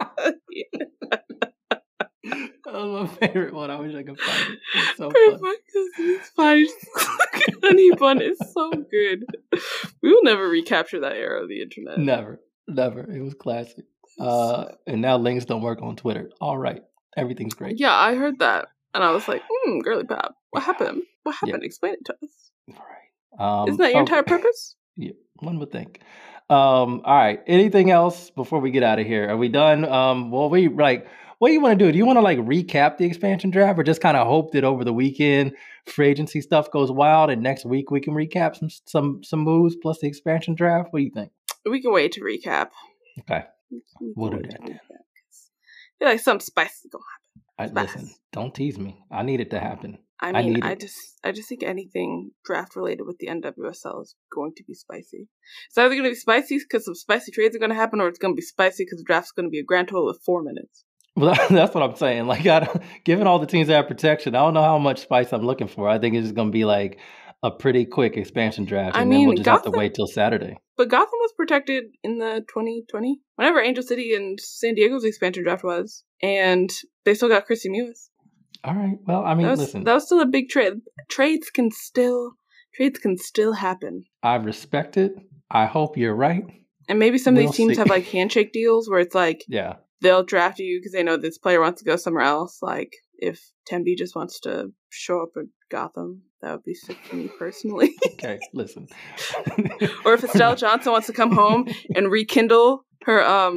Speaker 1: That was my favorite one. I wish I could find it. It's so funny.
Speaker 2: My cousin is fine. Honey bun is so good. We will never recapture that era of the internet.
Speaker 1: Never. It was classic. And now links don't work on Twitter. All right. Everything's great.
Speaker 2: Yeah, I heard that. And I was like, girly pop. What happened? Yeah. Explain it to us.
Speaker 1: All right.
Speaker 2: Isn't that your entire purpose?
Speaker 1: Yeah, one would think. All right. Anything else before we get out of here? Are we done? What do you want to do? Do you want to like recap the expansion draft, or just kind of hope that over the weekend free agency stuff goes wild and next week we can recap some moves plus the expansion draft? What do you think?
Speaker 2: We can wait to recap.
Speaker 1: Okay. We'll do that then.
Speaker 2: I feel like something spicy is gonna happen.
Speaker 1: Listen, don't tease me. I need it to happen.
Speaker 2: I just think anything draft related with the NWSL is going to be spicy. It's either going to be spicy because some spicy trades are going to happen, or it's going to be spicy because the draft's going to be a grand total of 4 minutes.
Speaker 1: Well, that's what I'm saying. Like, given all the teams that have protection, I don't know how much spice I'm looking for. I think it's just going to be like a pretty quick expansion draft, and then we'll just have to wait till Saturday.
Speaker 2: But Gotham was protected in the 2020, whenever Angel City and San Diego's expansion draft was, and they still got Chrissy Mewis.
Speaker 1: All right. Well, I mean, listen,
Speaker 2: that was still a big trade. Trades can still happen.
Speaker 1: I respect it. I hope you're right.
Speaker 2: And maybe some of these teams have like handshake deals where it's like,
Speaker 1: yeah,
Speaker 2: they'll draft you because they know this player wants to go somewhere else. Like if Tembe just wants to show up at Gotham, that would be sick to me personally.
Speaker 1: Okay, listen.
Speaker 2: Or if Estelle Johnson wants to come home and rekindle her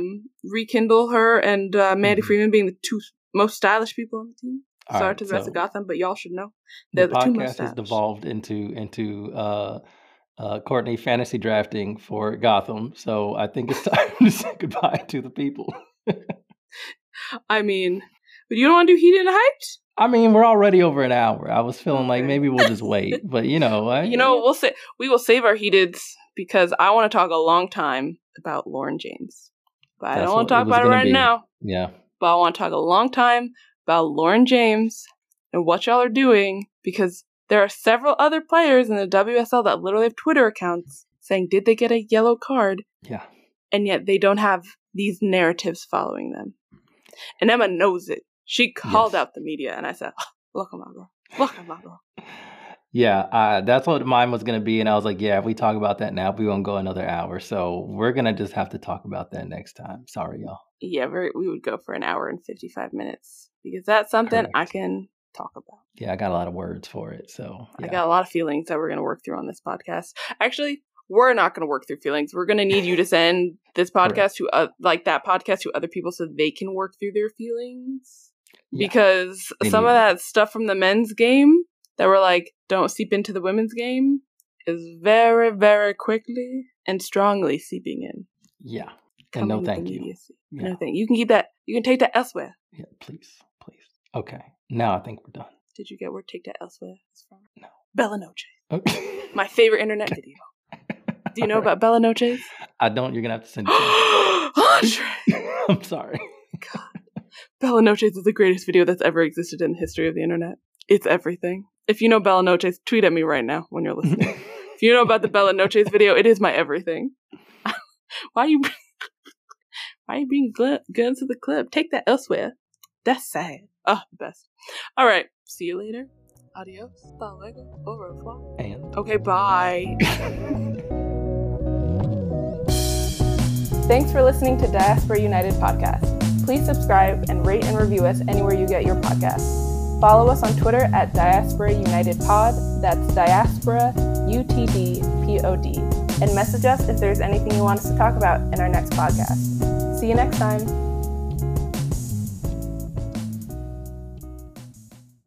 Speaker 2: and Mandy Freeman being the two most stylish people on the team. Sorry to the rest of Gotham, but y'all should know they're the two most stylish. The podcast has devolved into Courtney fantasy drafting for Gotham, so I think it's time to say goodbye to the people. I mean, but you don't want to do heated and hyped?
Speaker 1: I mean, we're already over an hour. I was feeling like maybe we'll just wait, but we
Speaker 2: will save our heateds because I want to talk a long time about Lauren James, but I don't want to talk about it right now.
Speaker 1: Yeah,
Speaker 2: but I want to talk a long time about Lauren James and what y'all are doing, because there are several other players in the WSL that literally have Twitter accounts saying, did they get a yellow card?
Speaker 1: Yeah.
Speaker 2: And yet they don't have these narratives following them. And Emma knows it. She called out the media, and I said, look at my girl. Look at my girl.
Speaker 1: Yeah, that's what mine was going to be. And I was like, yeah, if we talk about that now, we won't go another hour. So we're going to just have to talk about that next time. Sorry, y'all.
Speaker 2: Yeah, we would go for an hour and 55 minutes because that's something
Speaker 1: Correct.
Speaker 2: I can talk about.
Speaker 1: Yeah, I got a lot of words for it. So yeah.
Speaker 2: I got a lot of feelings that we're going to work through on this podcast. Actually, we're not going to work through feelings. We're going to need you to send this podcast to that podcast to other people so they can work through their feelings. Yeah. Because some of that stuff from the men's game that were like, don't seep into the women's game is very, very quickly and strongly seeping in.
Speaker 1: Yeah. And no thank you.
Speaker 2: Yeah. No thank you. You can keep that. You can take that elsewhere.
Speaker 1: Yeah, please. Okay. Now I think we're done.
Speaker 2: Did you get where take that elsewhere is from?
Speaker 1: No.
Speaker 2: Bella Noche.
Speaker 1: Okay.
Speaker 2: My favorite internet video. Do you know about Bella Noches?
Speaker 1: I don't. You're going to have to send it to me.
Speaker 2: Andre!
Speaker 1: I'm sorry.
Speaker 2: God. Bella Noches is the greatest video that's ever existed in the history of the internet. It's everything. If you know Bella Noches, tweet at me right now when you're listening. If you know about the Bella Noches video, it is my everything. Why are you being guns to the club? Take that elsewhere. That's sad. Oh, the best. All right. See you later. Adios. Hasta luego. Au revoir.
Speaker 1: And
Speaker 2: okay, bye. Thanks for listening to Diaspora United Podcast. Please subscribe and rate and review us anywhere you get your podcasts. Follow us on Twitter at Diaspora United Pod. That's Diaspora UTD POD. And message us if there's anything you want us to talk about in our next podcast. See you next time.